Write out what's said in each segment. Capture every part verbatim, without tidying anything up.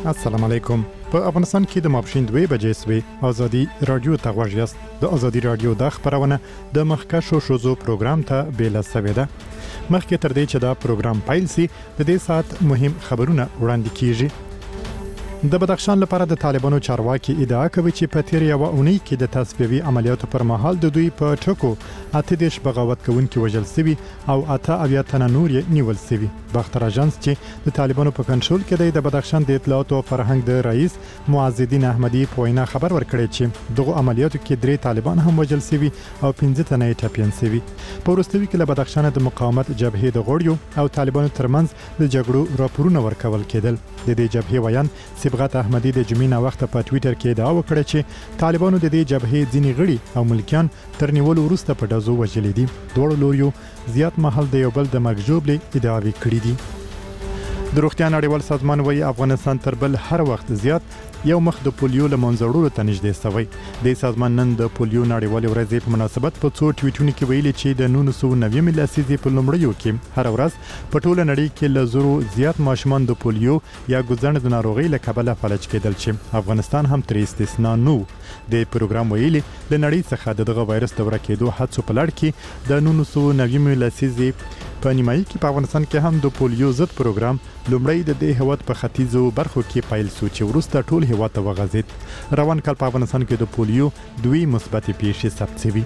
السلام علیکم. په افغانستان کې د ماپښین دوه بجې سوي ازادي رادیو ته غوږ یاست. د ازادي رادیو د خبرونه د مخکښو شوزو پروګرام ته بیل سوي ده. مخکې تر دې چې دا پروګرام پیل سي د دې سات مهم خبرونه وړاندې کیږي. د بدخشان لپاره د طالبانو چارواکي ادعا کوي چې په تیر یو اونۍ کې د تصفیوي عملیاتو پر مهال د دوی په ټکو اته دیش بغاوت کوونکي وژل شوي او اته اویا تنه نور یې نیول شوي. باختر اژانس چې د طالبانو په کنټرول کې دی د بدخشان د اطلاعات او فرهنګ د رئیس معز الدین احمدي په وینا خبر ورکړی چې دغه عملیاتو کې درې طالبان هم وژل شوي او پنځه تنه یې ټپیان شوي. په وروستیو کې له بدخشان د مقاومت جبهې د غړیو او طالبانو ترمنځ د جګړو راپورونه ورکول کېدل. د دې جبهې ویان صبغت احمدي د جمعې وخت په ټوئیټر کې ادعا وکړه چې طالبانو د دې جبهې ځینې غړي او ملکیان تر نیولو وروسته په ډزو وژلي دي. دوړ لوريو زیات محل د یو بل د مګجوبلي ادعاوي کړې دي. د روغتیا نړیوال سازمان وايي افغانستان تر بل هر وخت زیات یو مخ د پولیو له منځوړلو ته نږدې شوی. د سازمان نن د پولیو نړیوال ورځې په مناسبت په څو ټویټونو کې ویلي چې د نولس سوه نوي لسیزې په لومړیو کې هر ورځ په ټوله نړۍ کې له زرو زیات ماشومان د پولیو یا ګوزڼ د ناروغۍ له کبله فلج کېدل چې افغانستان هم تر استثنا نو. د پروګرام ویلي د نړۍ څخه دغه وایرس د ورکېدو هڅو په لړ کې د نولس سوه نوي لسیزې په نیمایي کې په افغانستان کې هم د پولیو ضد پروګرام لومړی د دې هیواد په ختیځو برخو کې پیل شو چې وروسته ټول هیواد ته وغځید. روان کال په افغانستان کې د پولیو دوی مثبت پیښې ثبت شوي.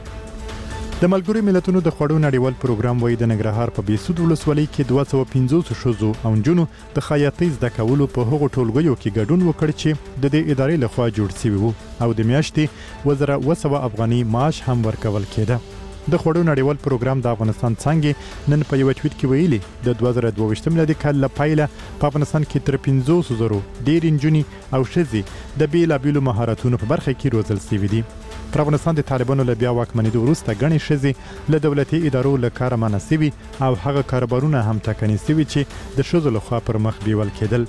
د ملګرو ملتونو د خوړو نړیوال پروګرام وايي د ننګرهار په بیسود ولسوالۍ کې دوه سوه پنځوس شوزو او نجونو د خیاطۍ زده کولو په هغو ټولګیو کې ګډون وکړ چې د دې ادارې لخوا جوړ شوي وو او د میاشتې وزره اوه سوه افغاني معاش هم ورکول کېده. د خوړو نړیوال پروګرام د افغانستان څنګه نن په یو ټویټ کې ویلي د دوه زره دوه ویشت میلادي کال له پیله په افغانستان کې تر پنځوس زره ډېر نجونې او ښځې د بیلابیلو مهارتونو په برخه کې روزل شوي دي. پر افغانستان د طالبانو له بیا واکمنېدو وروسته ګڼې ښځې له دولتي ادارو له کاره منع شوي او هغه کاروبارونه هم ټاکنې شوي چې د ښځو لخوا پر مخ بیول کېدل.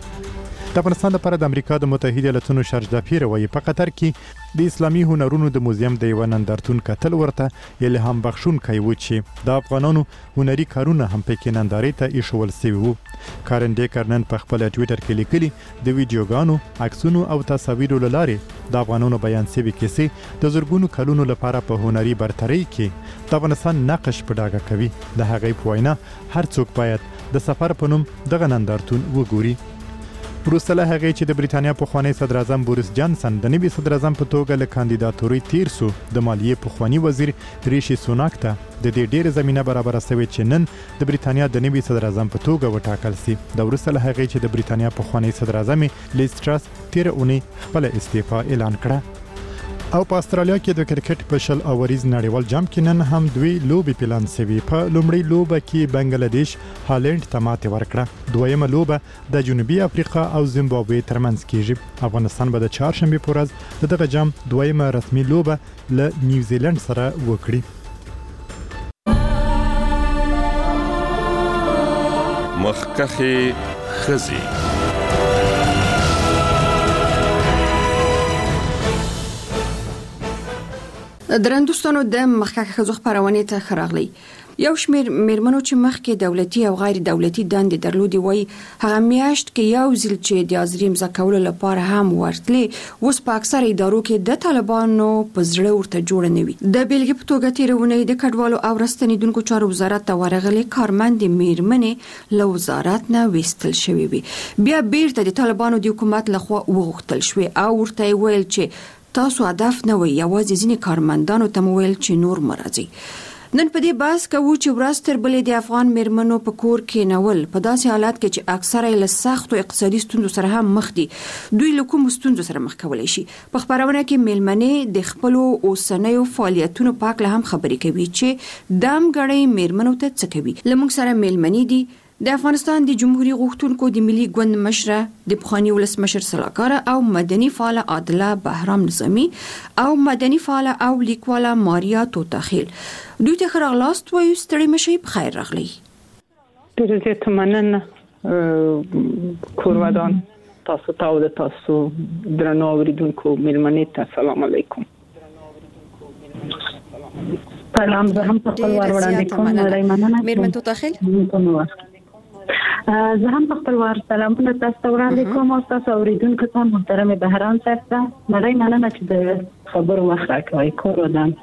د افغانستان لپاره د امریکا د متحده ایالاتونو شارجه پیر وایي په قطر کې د اسلامي هنرونو د موزیم د یو نندارتون کتل ورته الهام بخښونکی و چې د افغانانو هنري کارونه هم پکې نندارې ته ایښول شوي وو. کارن ډیکر نن په خپل ټویټر کې لیکلي د ویډیوګانو عکسونو او تصاویرو له لارې د افغانانو بیان شوي کیسې د زرګونو کلونو لپاره په هنري برترۍ کې د افغانستان نقش په ډاګه کوي. د هغې په وینا هر څوک باید د سفر په نوم دغه نندارتون وګوري. وروسته له هغې چې د بریتانیا پخوانی صدر اعظم بوریس جانسن د نوي صدر اعظم په توګه له کاندیداتورۍ تیر سو د مالیې پخوانی وزیر ریشي سوناک ته د دې ډېره زمینه برابره شوې چې نن د بریتانیا د نوي صدر اعظم په توګه وټاکل شي. د وروسته له هغې چې د بریتانیا پخوانی صدر اعظم لیز ټرس تیر اونۍ خپل استعفا اعلان کړه. او په استرالیا کې د کرکټ په شل اوریز نړیوال جام کې نن هم دوی لوبې پلان شوي. په لومړۍ لوبه کې بنگلاديش هالند ته ماتې ورکړه. دویمه لوبه د جنوبي افریقا او زیمبابوې ترمنځ کیږي. افغانستان به د چهارشنبه په ورځ دغه جام دویمه رسمي لوبه له نیوزیلند سره وکړي. مخکخي خزي درندوستانو د مخکخ خزو خبرونه ته خراغلی. یو شمیر میرمنو چې مخکې دولتي او غیر دولتي دندې درلودي وای هغه میاشت کې یو ځل چې د ازریم زکول لپاره هم ورتلي اوس په اکثر ادارو کې د طالبانو په زړه ورته جوړ نه وي. د بیلګې په توګه تیرونه د کډوالو او راستنیدونکو چارو وزارت ته ورغلي کارمند میرمنې له وزارت نه وستل شوې وي. بیا بیرته د طالبانو د حکومت لخوا وغوښتل شوې او ورته ویل چې تاسو هدف نه وي یوازې ځینې کارمندانو ته ویل چې نور مرزي. نن په دې باس کوو چې ورستر بلې د افغان میرمنو په کور کې نول په داسې حالات کې چې اکثره له سخت او اقتصادي ستونزو سره هم مخ دي. دوی له کوم ستونزو سره مخ کولای شي؟ په خبرونه کې میلمنې د خپل اوسنیو فعالیتونو په اړه هم خبرې کوي چې دام غړې میرمنو ته څه کوي. لمونږ سره میلمنې دي د افغانستان د جمهوریت غوښتونکو د ملي ګوند مشره د پخوانی ولسمشر سلاکار او مدني فعال عادله بهرام نظامی او مدني فعال او لیکواله ماریا توتاخیل. دوی ته خراغلاست وایو ستړي مشي په خیر راغلی. ډېر زیات مننه کورودان تاسو ته او د تاسو درنو اوریدونکو میلمنې ته سلام علیکم. سلام زه هم په خپل ور وړاندې کوم. میرمن توتاخیل زه هم خپل ور سلامونه تاسو ته وړاندې کوم او تاسو اوریدونکو ته محترم بهرام صاحب ته مړی مننه چې د خبرو وخت راکوي کور ودان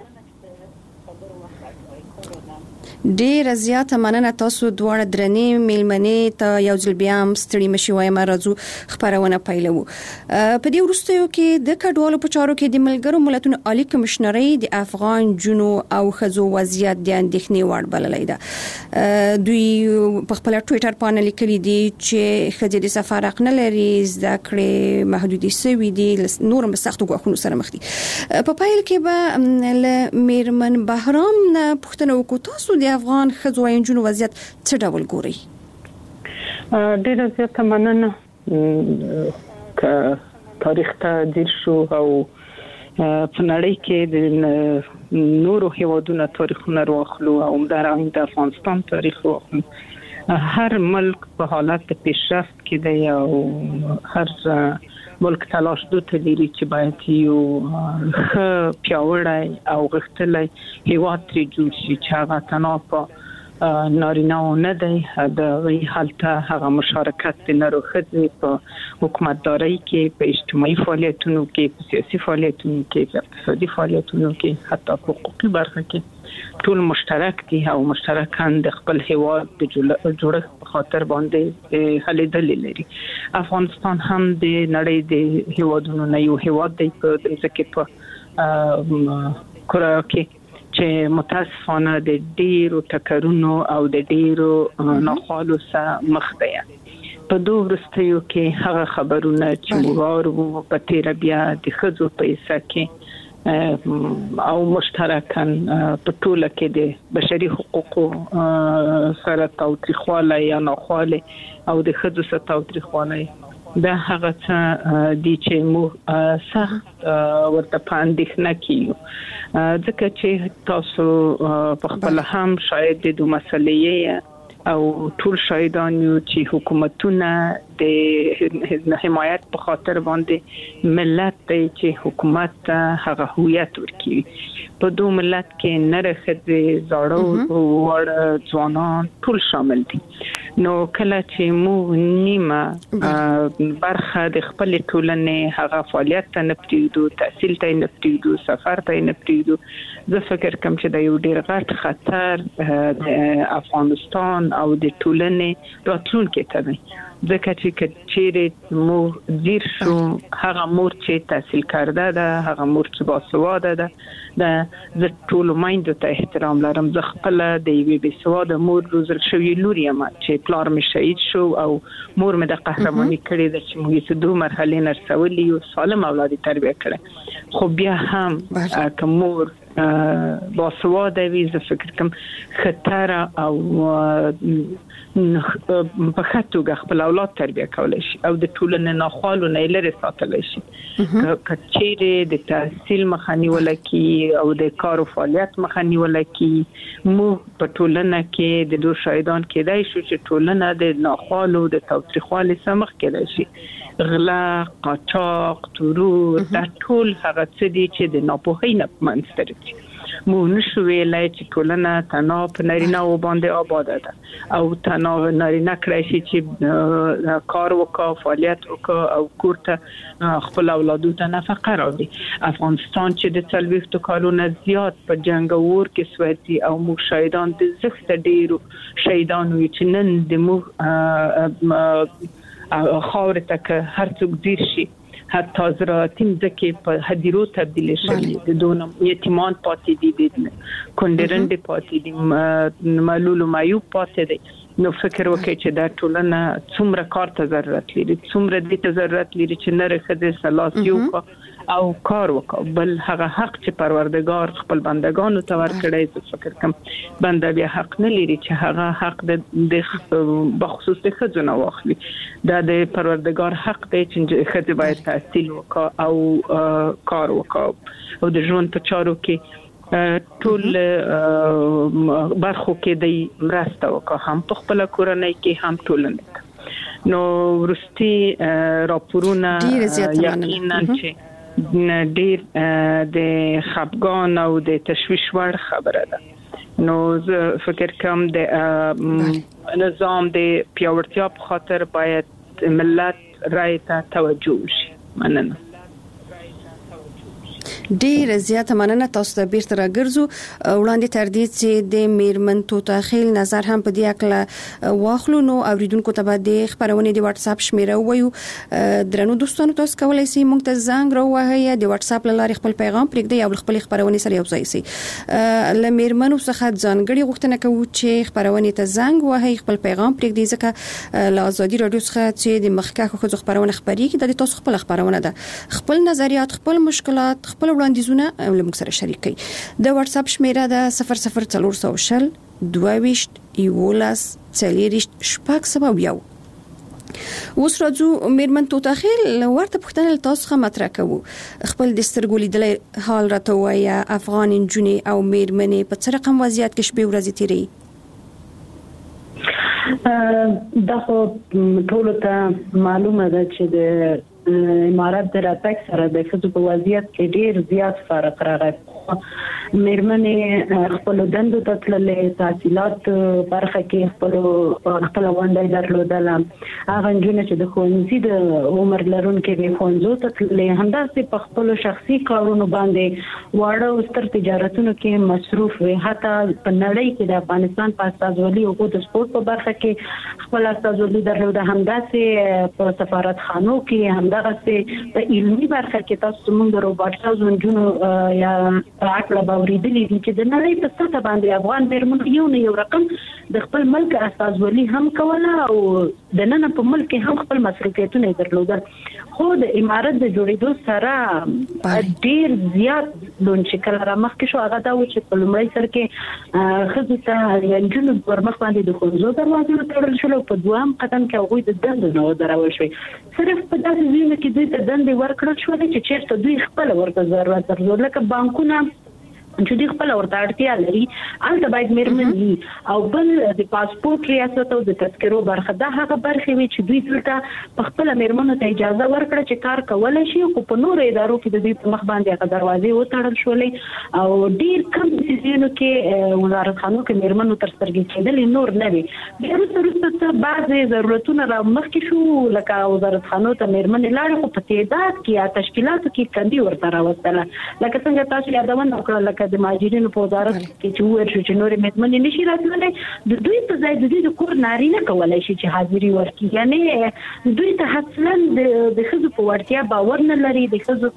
ډیر زیاته مننه تاسو دواړه درنې میلمنې ته یو ځل بیا هم ستړي مشي وایم راځو خبرونه پیلو په دې وروستیو کې د کډوالو په چارو کې د ملګرو ملتونو عالی کمشنري د افغان جنو او خزو وضعیت د اندېښنې وړ بللې ده دوی په خپل ټوئیټر باندې لیکلي دي چې خځې د سفر حق نه لري زده کړې محدودي سوي دي نور هم سخت غوښنو سره مخ دي په پایل کې به ل میرمن بهرام نه پښتنه وکړو تاسو د افغان خځو او نجونو وضعیت څه ډول ګوري؟ ډېر زیاته مننه ک تاریخ ته ځیر شو او په نړۍ کې د نورو هیوادونو تاریخونه واخلو او همدارنګه د افغانستان تاریخ واخلو. هر ملک په حالت پیشرفت کې دی او هر ملک تلاش دوته لري چې باید یو ښه پیاوړی او غښتلی هیواد ترې جوړ شي چې هغه تنها په نارینه نه دی د هلته هغه مشارکت د نارو ښځې په حکومتدارۍ کې په اجتماعي فعالیتونو کې په سیاسي فعالیتونو کې په اقتصادي فعالیتونو کې حتی په حقوقي برخه کې ټول مشترک دي او مشترکان د خپل هیواد د جوړښت په خاطر باندې هلې دلې لري. افغانستان هم د نړۍ د هیوادونو نه یو هیواد دی په ځکه په کورا کې چې متاسفانه د ډیرو ټکرونو او د ډیرو ناخوالو سره مخ دی. په دوه ورستیو کې هغه خبرونه چې ورو په تیر بیا د خځو په حصہ کې او مشترکاً په ټوله کې د بشري حقوقو سره تاوتریخوالی یا ناخوالی او د ښځو سره تاوتریخوالی دا هغه څه دي چې موږ سخت ورته په اندېښنه کې یو ځکه چې تاسو په خپل هم شاید د دوه مسلې او ټول شاهدان یو چې حکومتونه د حمایت په خاطر باندې ملت ته چې حکومت هغه هویت ورکړي په دوه ملت کې نره ښځې زاړه وړ ځوانان ټول شامل دي. نو کله چې موږ نیمه برخه د خپل ټولنې هغه فعالیت ته نه پریږدو تحصیل ته نه پریږدو سفر ته نه پریږدو زه فکر کوم چې دا یو ډیر غټ خطر د افغانستان او د ټولنې راتلونکي ته دی ځکه چې چیرې مو زیر شو هغه مور چې تحصیل کرده ده هغه مور چې باسواده ده د زه ټول مایندو ته احترام لرم زه خپل د یوې باسواده مور روزل شوی لور یم چې پلار مې شهید شو او مور مې د قهرماني کړې ده چې موږ یې دوه مرحلې نرسولي یو سالم اولاد تربیه کړه خو بیا هم که مور باسواده وي زه فکر کوم خطر او په خاطر خپل اولاد تربیه کولای شي او د ټولنې ناخوالو نه لري ساتلای شي کچېره د تحصیل مخنی ولکې او د کار او فعالیت مخنی ولکې مو په ټولنه کې د دوه شاهدان کېدای شو چې ټولنه د ناخوالو د تاوتریخوالي سمخ کېدای شي غلا قاچاق تورور دا ټول هغه څه دي چې د ناپوهۍ نه منځته راځي. مو نشو ویلای چې ټولنه تنها په نارینه و باندې آباد ده او تنها نارینه کړی شي چې کار وکړي فعالیت وکړي او کور ته خپل اولادو ته نفقه راوړي. افغانستان چې د څلوېښتو کالونو زیات په جنگ او ور کې سوځي او موږ شهیدان د زښت ډیرو شهیدان وي چې نن د موږ خاور ته که هر څوک زیر شي حتی زراعتي ځکه په هدیرو تبدیل شي د دونه یتیمان پاتې دي د کندرند پاتې دي معلول معیوب پاتې دي نو فکر وکړئ چې دا ټولنه څومره کار ته ضرورت لري څومره دې ته ضرورت لري چې نره خدای سلاس یو او کار وکړه بل هغه حق چې پروردگار خپل بندگانو ته ورکړی زه فکر کوم بنده بیا حق نه لري چې هغه حق د بخصوص د ښځو نه واخلي دا د پروردگار حق دی چې ښځې باید تحصیل وکړي او کار وکړي او د ژوند په چارو کې ټول برخو کې د مرسته وکړي هم په خپل کورنۍ کې هم ټولنه نو ورستي راپورونه یقینا چې ډیر د خپګان او د تشویش وړ خبره ده نو زه فکر کوم د نظام د پیاوړتیا په خاطر باید ملت رای ته توجه وشي. مننه. ډیر زیاته مننه. تاسو ته بیرته راګرځو. وړاندې تر دې چې د میرمن توتاخیل نظر هم په دې اړه واخلو، نو اوریدونکو ته به د خبرونې د واتس اپ شمیره وایو. درنو دوستانو، تاسو کولای شئ موږ ته زنګ راوهئ، د واتس اپ لارې خپل پیغام پرېږدئ او خپل خبرونې سره یو ځای شئ. له میرمنو څخه ځانګړي غوښتنه کوو چې خبرونې ته زنګ وهئ، خپل پیغام پرېږدئ، ځکه له ازادي رادیو څخه چې د مخکښو ښځو خبرونه خبرېږي د تاسو خپل خبرونه ده. خپل نظریات، خپل مشکلات، خپل وړاندیزونه له موږ سره شریک کړئ. د واتس اپ شمیره ده صفر صفر څلور سوه شل دوه ویشت یولس څلوېښت شپږ سوه یو. اوس راځو میرمن توتاخیل، ورته پوښتنه له تاسو څخه مطرح کوو. خپل د سترګو لیدلې حال راته ووایه. افغان نجونې او میرمنې په څه رقم وضعیت کې شپې ورځې تیروي؟ دا خو ټولو ته معلومه ده چې د امارات د راتګ سره د ښځو په وضعیت کې ډیر زیات فرق راغی. میرمنې خپل دندو ته تللې، تحصیلات برخه کې خپل خپل ونډه درلودله. هغه نجونې چې د ښوونځي د عمر لرونکو به ښوونځو ته تللې، همداسې په خپل شخصي کارونو باندې واړه او ستر تجارتونو کې مصروف وي. حتی په نړۍ کې د افغانستان په استازولي او د سپورت په برخه کې خپل استازولي درلوده. همداسې په سفارتخانو کې، همداسې په علمي برخه کې تاسو موږ د روباټ زونجونو یا راکړه باورېدلې دي چې د نړۍ په سطح باندې افغان میرمنو یو نه یو رقم د خپل ملک استازولي هم کوله او د نن په ملک هم خپل مصروفیتونه درلودل. خو د امارات د جوړېدو سره ډیر زیات لون شکل را مخکې شو. هغه دا و چې په لومړي سر کې ښځو ته یا نجونو پر مخ باندې د ښوونځو دروازې وتړل شول او په دوام قدم کې هغوی د دندو نه ودرول شوی. صرف په داسې ځایونو کې دوی ته دندې ورکړل شولې چې چېرته دوی خپل ورته ضرورت درلود، لکه بانکونه چې دوی خپل ورته اړتیا لري، هلته باید میرمن وي. او بل د پاسپورت ریاست او د تذکرو برخه، دا هغه برخې وي چې دوی دلته په خپل میرمنو ته اجازه ورکړه چې کار کولای شي. خو په نورو ادارو کې د دوی په مخ باندې هغه دروازې وتړل شولې او ډیر کم سیزونو کې وزارتخانو کې میرمنو تر سترګې کېدلې، نور نه وي. بیا وروسته وروسته بعضې ضرورتونه را مخکې شو، لکه وزارتخانو ته میرمنې لاړې، خو په تعداد کې یا تشکیلاتو کې کندي ورته راوستله. لکه څنګه تاسو یادونه وکړه، لکه د ماجرینو په وزارت کې چې وویل شو چې نورې میرمنې نشي راتللی، د دوی په ځای د دوی د کور نارینه کولی شي چې حاضري ورکړي. یعنې دوی ته اصلا د ښځو په وړتیا باور نه لري، د ښځو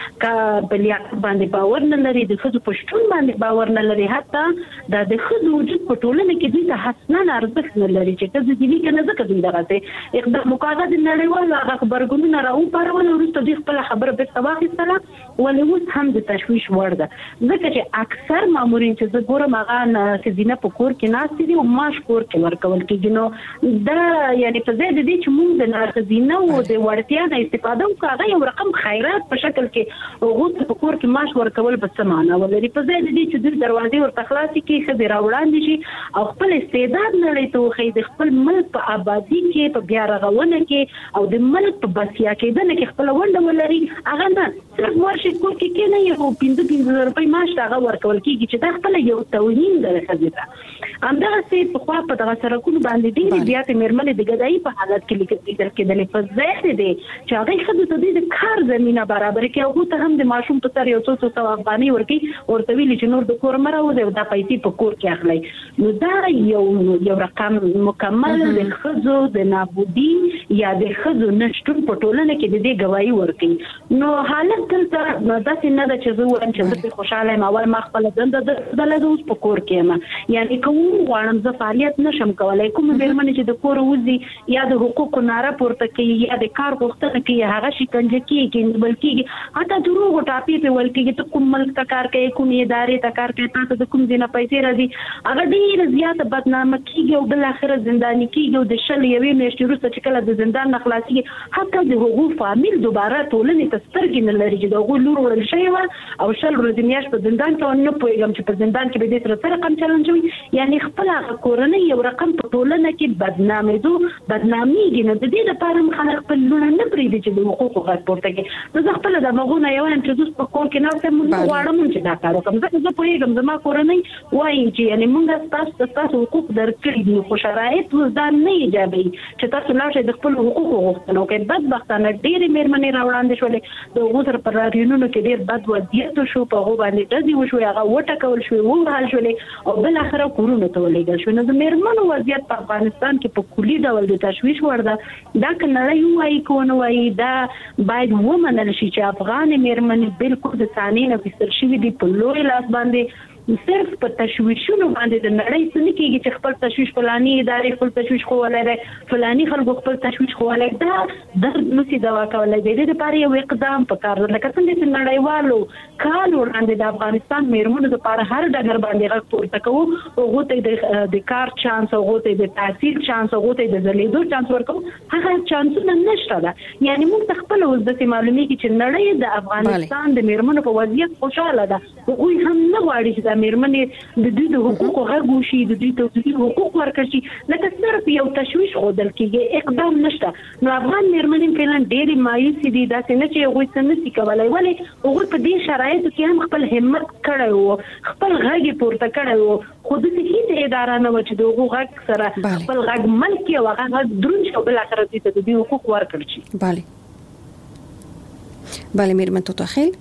په لیاقت باندې باور نه لري، د ښځو په شتون باندې باور نه لري. حتی دا د ښځو وجود په ټولنه کې دوی ته اصلا ارزښت نه لري چې ښځې دي وي که نه، ځکه دوی دغسې اقدام وکړه. د نړیوالو هغه غبرګونونه راوپارول، وروسته دوی خپله خبره بېرته واخیستله. ولې اوس هم د تشویش وړ ده، ځکه چې اکثر مامورین چې زه ګورم هغه ښځینه په کور کې ناستې دي او معاش کور کې ورکول کېږي. نو دا یعنې په ځای د دې چې موږ د ښځینه او د وړتیا نه استفاده وکړو، هغه یو رقم خیرات په شکل کې هغو ته په کور کې معاش ورکول به څه معنا ولري؟ په ځای د دې چې دوی دروازې ورته خلاصې کړي، ښځې راوړاندې شي او خپل استعداد نړۍ ته وښیي، د خپل ملک په ابادي کې، په بیا رغونه کې او د ملک په بسیا کېدنه کې خپله ونډه ولري. هغه نه صرف ورشي کور کې کېنئ او پنځه پنځه زره روپۍ معاش ته هغه ورکول کېږي چې دا خپله یو توهین ده ښځې ته. همدغسې پخوا په دغه سړکونو باندې ډېرې زیاتې میرمنې د ګدایي په حالت کې لیدل کېدلې. په ځای د دې چې هغوی ښځو ته دوی د کار زمینه برابره کړي، هغو ته هم د ماشوم په سر یو څو څو سوه افغانۍ ورکړي، ورته ویلي چې نور د کور مه راوځئ او دا پیسې په کور کې اخلئ. نو دا یو یو رقم مکمل د ښځو د نابودي یا د ښځو نشتون په ټولنه کې د دې ګواهي ورکوي. نو حالت دلته داسې نه ده چې زه وایم چې زه پرې خوشحاله یم، اول ما خپله دنده درلوده، زه اوس په کور کې یم. یعنې که وغواړم زه فعالیت نشم کولی. کومې مېرمنې چې د کوره وځي یا د حقوقو ناره پورته کوي یا د کار غوښتنه کوي، هغه شکنجه کېږي، نیول کېږي، حتی دروغو ټاپې پرې ویل کېږي ته کوم ملک ته کار کوې، کومې ادارې ته کار کوې، تا ته د کوم ځای نه پیسې راځي. هغه ډېره زیاته بدنامه کېږي او بالاخره زنداني کېږي او د شل یوې میاشتې وروسته چې کله د زندان نه خلاصېږي، حتی د هغو فامیل دوباره ټولنې ته سترګې نه لري چې د هغوی لور وړل شوې وه او شل ورځې میاشت په زندان کې، نه پوهېږم چې په زندان کې به دې سره څه رقم چلن شوي. یعنې د خپل کورنۍ یو رقم په ټولنه کې بدنامېدو بدناميږي. نو د دې لپاره خلک خپل لونه نه پریږدي چې د حقوقو غږ پورته کړي. نو زه خپل د مغونه یو هم چې دوی په کور کې نه څه مونږ غواړم چې دا کار وکړم. زه زه پوهیږم زما کورنۍ وایي چې یعنی مونږ تاسو تاسو حقوق درکړي دي خو شرایط وزدا نه ایجابي چې تاسو لاړ د خپل حقوقو غوښتنه وکړئ. بدبختانه ډېرې مېرمنې راوړاندې شولې د هغو سره پر راډیونونو کې ډېر بد وضعیت شو، په هغو باندې ډزې وشوې، هغه وټکول شوې، ووهل شولې او بالاخره کورونو ته ولېږل شوې. نو د مېرمنو وضعیت په افغانستان کې په کلي ډول د تشویش وړ ده. دا که نړۍ ووایي که ونه وایي دا باید ومنل شي چې افغان مېرمنې بالکل د ثاني نه فیصد شوي دي په لوی لاس باندې صرف په تشویشونو باندې د نړۍ څه نه کېږي چې خپل تشویش فلاني ادارې خپل تشویش خولی دی، فلاني خلکو خپل تشویش خولی. دا درد نشي دوا کولی. د دې لپاره یو اقدام پکار دی. لکه څنګه چې نړیوالو کال وړاندې د افغانستان مېرمنو لپاره هر ډګر باندې غږ پورته کوو، هغو ته د کار چانس، هغو ته د تحصیل چانس، هغو ته د ځلېدو چانس ورکوو. هغه چانسونه نشته ده. یعنې موږ ته خپله اوس داسې معلومېږي چې نړۍ د افغانستان د مېرمنو په وضعیت خوشحاله ده. هغوی هم نه غواړي چې مېرمنې د دوی د حقوقو غږ وشي، د دوی ته د دوی حقوق ورکړل شي. لکه صرف یو تشویش ښودل کېږي، اقدام نشته. نو افغان مېرمنې فعلا ډېرې مایوسې دي. داسې نه چې هغوی څه نشي کولی. ولې هغوی په دې شرایطو کې هم خپل همت کړی و، خپل غږ یې پورته کړی و، خو داسې هېڅ اداره نه وه چې د هغو غږ سره خپل غږ مل کړي او هغه غږ دروند شي او بالاخره دوی ته د دوی حقوق ورکړل شي. بله بله مېرمن توتاخیل،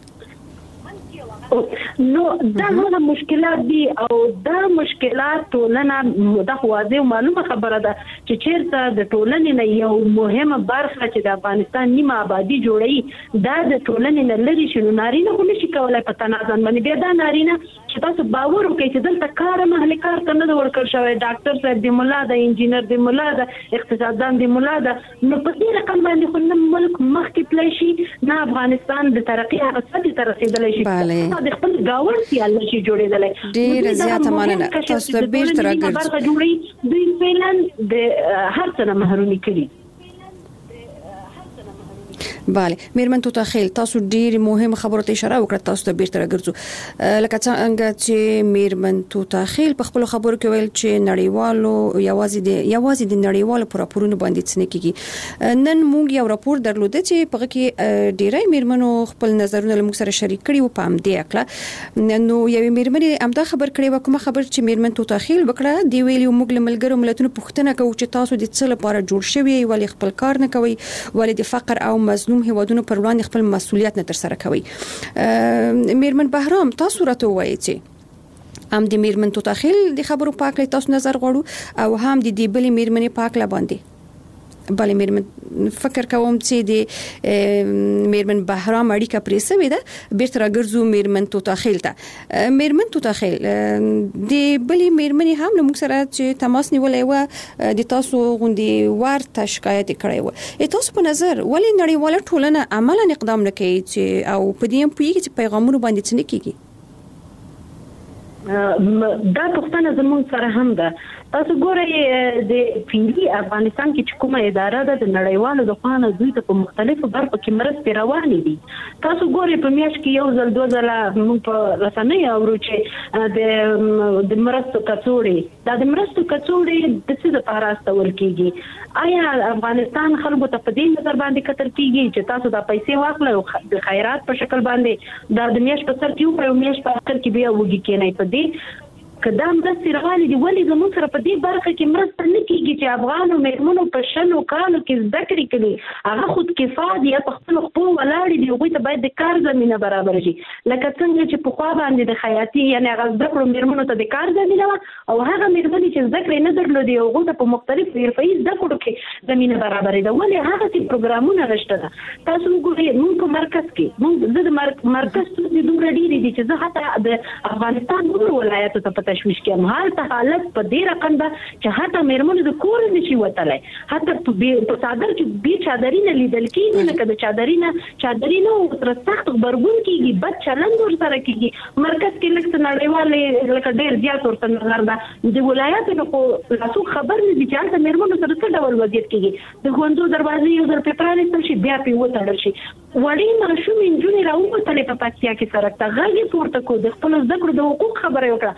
نو دا هغه مشکلات دي او دا مشکلات ټولنه د واضح او معلومه خبره ده چې چیرته د ټولنې نه یو مهمه برخه چې د افغانستان نیمه آبادی جوړي دا د ټولنې نه لري شنو نارینه خو نشي کولای په تنازل باندې بیا دا نارینه چې تاسو باور وکړئ چې دلته کار مهلي کار ته نه ورکړ شوی، ډاکټر صاحب دی، مولا دی، انجینر دی، مولا دی، اقتصاددان دی، مولا دی، نو په دې رقم باندې خو نه ملک مخکې تللی شي نه افغانستان د ترقي هغه سطحې ته رسېدلی شي. د خپل گاور سیال نشي جوړېدلی. ډېره زیاته مننه. تاسو د بیرته راګرځئ برخه جوړي دوی فعلا د هر څه نه محرومي کړي. بله مېرمن توتاخیل، تاسو ډېر مهم خبرو ته اشاره وکړه. تاسو ته بیرته راګرځو. لکه څنګه چې مېرمن توتاخیل په خپل خبرو کې ویل چې نړیوالو یوازې د یوازې د نړیوالو پر راپورونو باندې څه نه کېږي. نن موږ یو راپور درلوده چې په کې ډېری مېرمنو خپل نظرونه له موږ سره شریک کړي وو. په همدې اکله نو یوې مېرمنې همدا خبر کړی و، کومه خبر چې مېرمن توتاخیل وکړه دی ویلي موږ له ملګرو ملتونو پوښتنه کوو چې تاسو د څه لپاره جوړ شوي، ولې خپل کار نه کوئ، ولې د فقر او مظلوم هیوادونو پر وړاندې خپل مسؤلیت نه تر سره کوي. مېرمن بهرام، تاسو راته وایئ چې هم د مېرمن توتاخیل د خبرو په اړه تاسو نظر غواړو او هم د دې بلې مېرمنې په اړه باندې. بله مېرمن، فکر کوم چې د مېرمن بهرام اړیکه پرې سوې ده. بیرته راګرځو مېرمن توتاخیل ته. مېرمن توتاخیل، د بلې مېرمنې هم له موږ سره چې تماس نیولی و د تاسو غوندې ورته شکایت یې کړی و. تاسو په نظر ولې نړیواله ټولنه عملاً اقدام نه کوي چې او په دې هم پوهېږي چې پیغامونو باندې څه نه کېږي؟ دا پوښتنه زموږ سره هم ده. تاسو ګورئ د فعلي افغانستان کې چې کومه اداره ده د نړیوالو د خوا نه دوی ته په مختلفو برخو کې مرستې روانې دي. تاسو ګورئ په میاشت کې یو ځل دوه ځله موږ په رسنیو اورو چې د د مرستو کڅوړې دا د مرستو کڅوړې د څه لپاره استول کېږي؟ آیا افغانستان خلکو ته په دې نظر باندې کتل کېږي چې تاسو دا پیسې واخلئ او د خیرات په شکل باندې دا د میاشت په سر کې وکړئ او میاشت په اخر کې بیا وږي کېنئ؟ په دې کدا مرستې روانې دي ولې زموږ سره په دې برخه کې مرسته نه کېږي چې افغانو مېرمنو په شلو کالو کې زده کړې کړي، هغه خود کفا دي، په خپلو خپلو ولاړې دي، هغوی ته باید د کار زمینه برابر شي. لکه څنګه چې پخوا باندې د خیاطي یعنې هغه زده کړو مېرمنو ته د کار زمینه وه او هغه مېرمنې چې زده کړې نه درلودې هغوی ته په مختلفو حرفه‌ایي زده کړو کې زمینه برابرې ده. ولې هغسې پروګرامونه نشته ده؟ تاسو وګورئ موږ په مرکز کې موږ زه د مرکز ستونزې دومره ډېرې دي چې زه حتی د افغانستان نورو ولایاتو ته په تشویش کې حالته حالت په دې رقم ده چې حتی مېرمنو د کور نشي وتلی، حتی په څادر کې بې چادري نه لیدل کېږي، لکه د چادري نه چادري نه ورسره سخت غبرګون کېږي، بد چلند ورسره کېږي. مرکز کې لږ څه نړیوالې لکه ډېر زیات ورته نظر ده. د ولایاتو نه خو هېڅوک خبر نه دي چې هلته مېرمنو سره څه ډول وضعیت کېږي. د ښوونځو دروازې یو ځل پرې پرانېستل شي بیا پرې وتړل شي. وړې ماشومې نجونې راووتلې په پکتیا کې سړک ته غږ یې پورته کړو، د خپلو زده کړو د حقوق خبره یې وکړه. په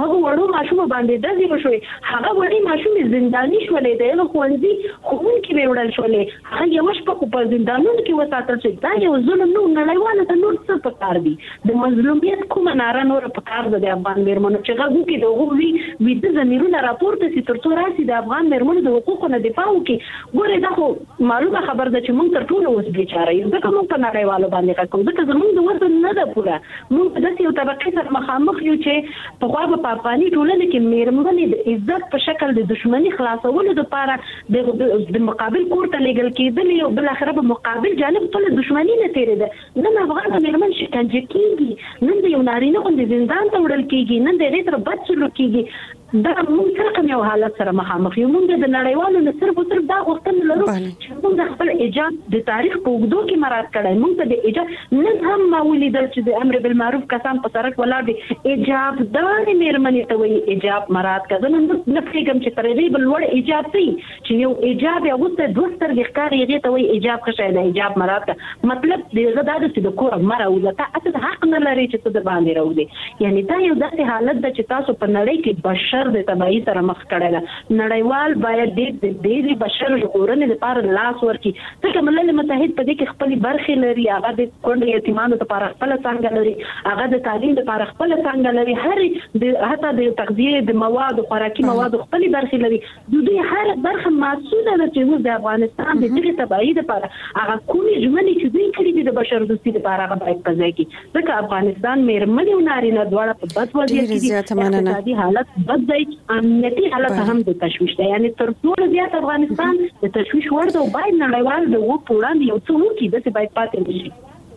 هغه وړو ماشوم باندې د دې وشوي هغه وړي ماشوم زنداني شولې د خوندې خون کې وړل شولې هغه یو شپه په زندانونو کې وساتل شي دا یو ظلم نو نړیواله ته نور څه پکار دي د مظلومیت کومه ناره نور پکار ده د افغان میرمنو چې هغه کې د هغوی وي د زمیرونه راپورته سي تر څو راسي د افغان میرمنو د حقوقو نه دفاع وکړي ګوره دا خو معلومه خبر ده چې موږ تر ټولو اوس بیچاره یو ځکه موږ په نړیوالو باندې کوو ځکه زموږ د وطن نه ده پوره موږ د یو طبقې سره مخامخ یو چې په خوا په افغاني ټولنه کې میرمنې د عزت په شکل د دشمنی خلاصولو لپاره د مقابل کور ته لګل کېدل یو بل اخره په مقابل جانب ټول دشمنی نه تیرېده نن افغان میرمن شکنجه کیږي نن د یو نارینه غوندې زندان ته وړل کیږي نن د هغې سره بد سلوک کیږي دا موږ سره کوم یو حالت سره مخامخ یو موږ د نړیوالو نه صرف او صرف دا غوښتنه لرو چې موږ خپل ایجاد د تاریخ په اوږدو کې مراعات کړای موږ ته د ایجاد نن هم ما ولیدل چې د امر بالمعروف کسان په سرک ولاړ دي ایجاب دا میرمنې ته وایي ایجاب مراعات کړه نن نه فکرم چې ترې بل وړ ایجاب دی چې یو ایجاب یو څه دوه سترګې ښکاري هغه ته وایي ایجاب ښه شی دی ایجاب مراعات کړه مطلب دغه دا چې د کور مره وځه تاسو حق نه لري چې ته د باندې راوځي یعنی دا یو داسې حالت ده چې تاسو په نړۍ کې بشر د تبعی سره مخ کړی ده نړیوال باید د دې بشر ژغورنې لپاره لاس ورکړي ځکه ملل متحد په دې کې خپل برخې لري هغه د کونډو یتیمانو لپاره خپل څنګه لري هغه د تعلیم لپاره خپل څنګه لري هر د حتی د تغذیه د مواد خوراکي مواد خپل برخې لري د دوی هر برخه مسؤله ده چې موږ د افغانستان د دې تبعی لپاره هغه کومې ژمنې چې دوی کړې دي د بشر دوستي لپاره هغه باید قضا کړي ځکه افغانستان میرمنې او نارینه دواړه په بد وضعیت کې دي اقتصادي حالت بد دی امنیتي حالت هم د تشویش دی یعنی تر ټولو زیات افغانستان د تشویش وړ دی باید نړیوال د وو په وړاندې یو څه وکړي داسې باید پاتې نشي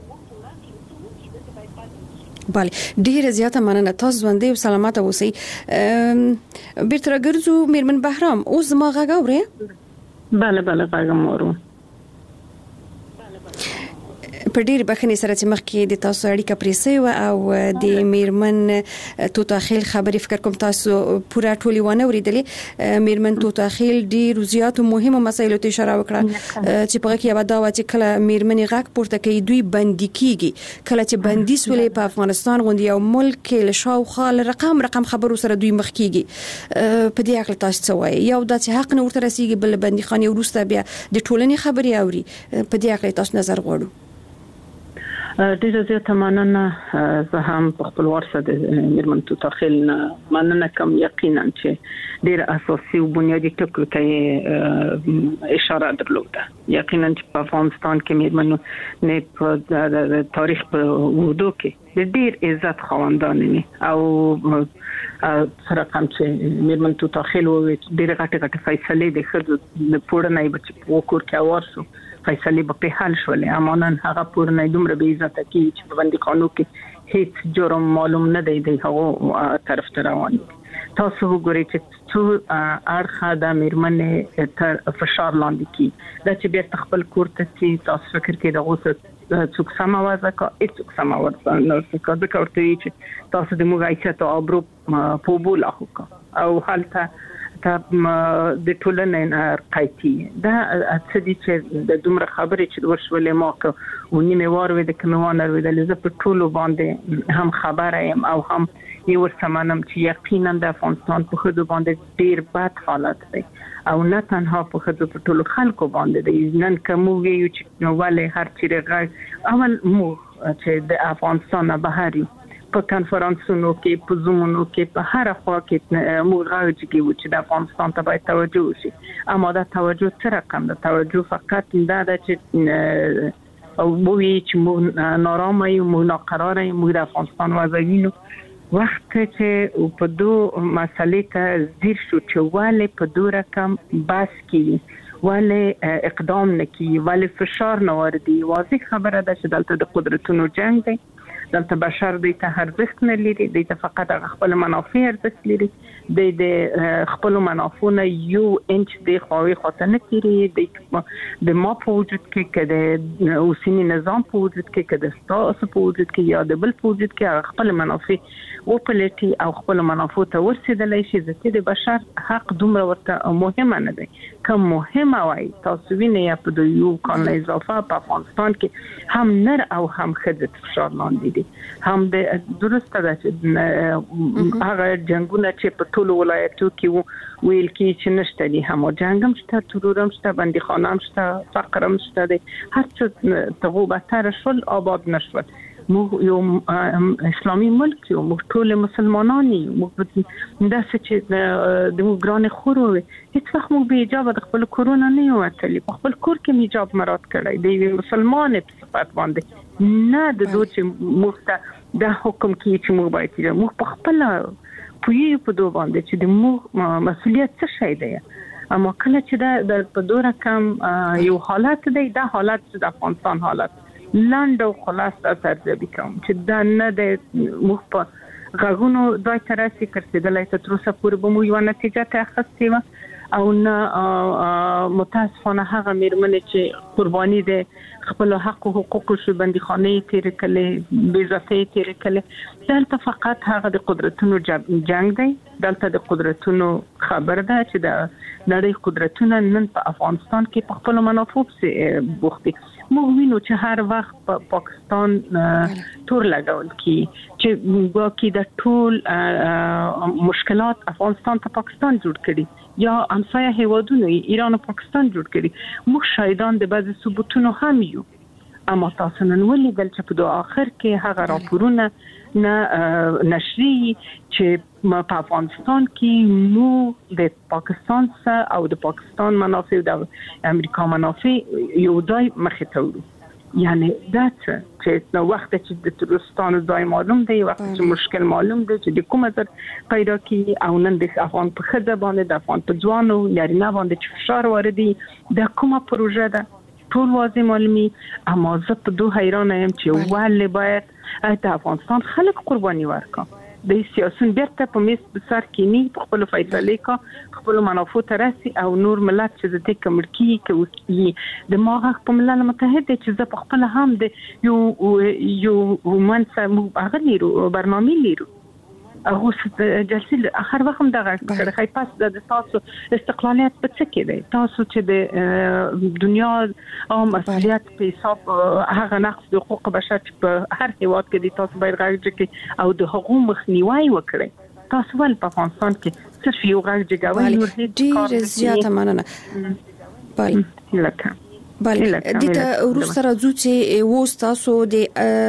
بله ډیره زیاته مننه تاسو ژوندۍ او سلامت اوسئ بیرته راګرځو میرمن بهرام اوس زما غږ اورئ بله بله غږ مورو په ډیر بخښنې سره چې مخکې د تاسو اړیکه پرې سوې او د میرمن توتاخیل خبرې فکر کوم تاسو پوره ټولې ونه اوریدلې میرمن توتاخیل ډیر زیات مهمه مسایلو ته اشاره وکړه چې په کې یو دا و چې کله میرمنې غږ پورته کوي دوی بندي کیږي کله چې بندي سولې په افغانستان غوندي یو ملک کې له شاوخوا رقم رقم خبرو سره دوی مخ کیږي په دې اړه تاسو څه وایي یو د حق نه ورته رسیږي بل بندي خاني ورسته بیا د ټولنې خبرې اوري په دې اړه تاسو نظر غواړو ډیره زیاته مننه زه هم په خپل ورسره د میرمن توتاخیل مننه کوم یقینا چې ډیر اساسي او بنیادی ټکو ته اشاره درلوده یقینا چې په افغانستان کې میرمنو نه په تاریخ په وودو کې د ډیر عزت خواندان او سره کوم چې میرمن توتاخیل وې ډیر غټه غټه فیصله د خځو د پوره بچ وکور کې ورسو فیصله په حل شولې امانن هغه پور نه دومره به عزت کی چې په باندې قانون کې هیڅ جرم معلوم نه دی د هغه طرف ته روان تاسو وګورئ چې څو اړخه د میرمنې تر فشار لاندې کی دا چې بیا خپل کور ته چې تاسو فکر کې دغه څوک سماوازه کا هیڅ سماوازه نه څه د کوي چې تاسو د موږ عزت او ابرو په بوله هوکا او حالته د ټولنې قایتي دا څه دي چې د دومره خبرې چې ورشولې ماکه او نیمه وار وې د کموانر وې د لزه په ټولو باندې هم خبره يم او هم یو ورسمانم چې یقینا د افغانستان په خود باندې ډیر بد حالت دی او نه تنها په خود په ټولو خلکو باندې دی نن کوم ویو چې نو ولې هر چیرې غږ اول مو چې د افغانستان بهاري په کانفرنسونو کې په زومونو کې په هر خوا کې موږ راځي چې د افغانستان ته باید توجه وشي اما دا توجه څه رقم ده توجه فقط دا ده چې او موږ چې موږ نارامه یو موږ ناقراره یو موږ د افغانستان وضعینو وخت چې په دوه مسلې ته زیر شو چې والي په دوه رقم بس کې والي اقدام نکي والي فشار نه وردي واضح خبره ده چې دلته د قدرتونو جنگ دی دلته بشر دی ته ارزښت نه لري دی ته فقط خپل منافع ارزښت لري دی د خپل منافعونه یو انچ دی خوي خاطر نه کیږي دی د ما په وجود کې کده اوسنی نظام په وجود کې کده تاسو په وجود کې یا د بل په وجود کې خپل منافع او پلیټي او خپل منافع ته ورسېدلای شي ځکه د بشر حق دومره ورته مهمه نه دی کوم مهمه وای تاسو وینئ په یو کال اضافه په افغانستان کې هم نر او هم ښځې فشار لاندې دي. هم د درسته ده چې هغه جنگونه چې په ټولو ولایتو کې ویل کی چې نشته دي، هم جنگم شته، ترورم شته، بندیخانه هم شته، فقرم شته دي، هر څه تغو بهتر شول، آباد نشول. مو یو اسلامي ملک یو، مو ټول مسلمانان یو، مو داسې چې د مو ګران خورو هیڅ وخت مو به اجازه د خپل کورونا نه یو اتلی په خپل کور کې حجاب مراد کړی دی مسلمان په صفات باندې نه د دوی چې مخته د حکم کې چې مو باید چې مو په خپل پوی په دوه باندې چې د مو مسؤلیت څه شي دی. اما کله چې د په دوه رقم یو حالت دی، دا حالت د افغانستان حالت لاند او خلاص اثر دی کوم چې دا نه د مخ په غاغونو دای ترسي کړسیدلای ته تر اوسه پورې به مو یو نتیجه ته اخستې و او نه متاسفانه هغه میرمنې چې قرباني ده خپل حق او حقوق شو بندیخانه تیر کړي بې ذاتي تیر کړي، دلته فقط هغه د قدرتونو جنگ دی، دلته د قدرتونو خبر ده چې د نړۍ قدرتونه نن په افغانستان کې په خپل منافع سره بوخت دي. موږ وینو چې هر وخت په پا پاکستان تور لګول کی چې واکې د ټول مشکلات افغانستان ته پاکستان جوړ کړي یا همسایه هیوادونو ایران او پاکستان جوړ کړي. موږ شاهدان د بعض ثبوتونو هم یو، اما تاسو نن ولیدل چې په دوه اخر کې هغه راپورونه نه نشري چې په افغانستان کې مو د پاکستان سره او د پاکستان منافع او د امریکا منافع یو ځای مخې ته وړو. یعنی دا چې نو وخت چې د ترستان ځای معلوم دی، وخت چې مشکل معلوم دی چې د کومه تر پیدا کی او نن د افغان په خزه باندې د افغان په ځوانو نارینه باندې چې فشار واردي د کومه پروژه ده ټول واضح معلومي. اما زه په دوه حیران یم چې ولې باید د افغانستان خلک قرباني ورکړي. د سیاسيون بیرته په میس بسر کې نه په خپل فیصله کا خپل منافع ترسي او نور ملت چې د تک ملکی کې د ماغه په ملل متحد چې ز په خپل هم د یو یو ومنځ مو هغه لیرو برنامه لیرو هغه جلسه اخر وخت هم دغه کړه پاس د تاسو استقلالیت په څه کې دی، تاسو چې د دنیا او مسؤلیت په حساب هغه نقص د حقوق بشر چې په هر هیواد کې دي تاسو باید غږ کې او د حقوق مخنیوي وکړئ. تاسو ول په افغانستان کې صرف یو غږ جګوي نور هیڅ ډیر زیاته مننه. بله لکه بله د ته ورسره راځو چې و تاسو د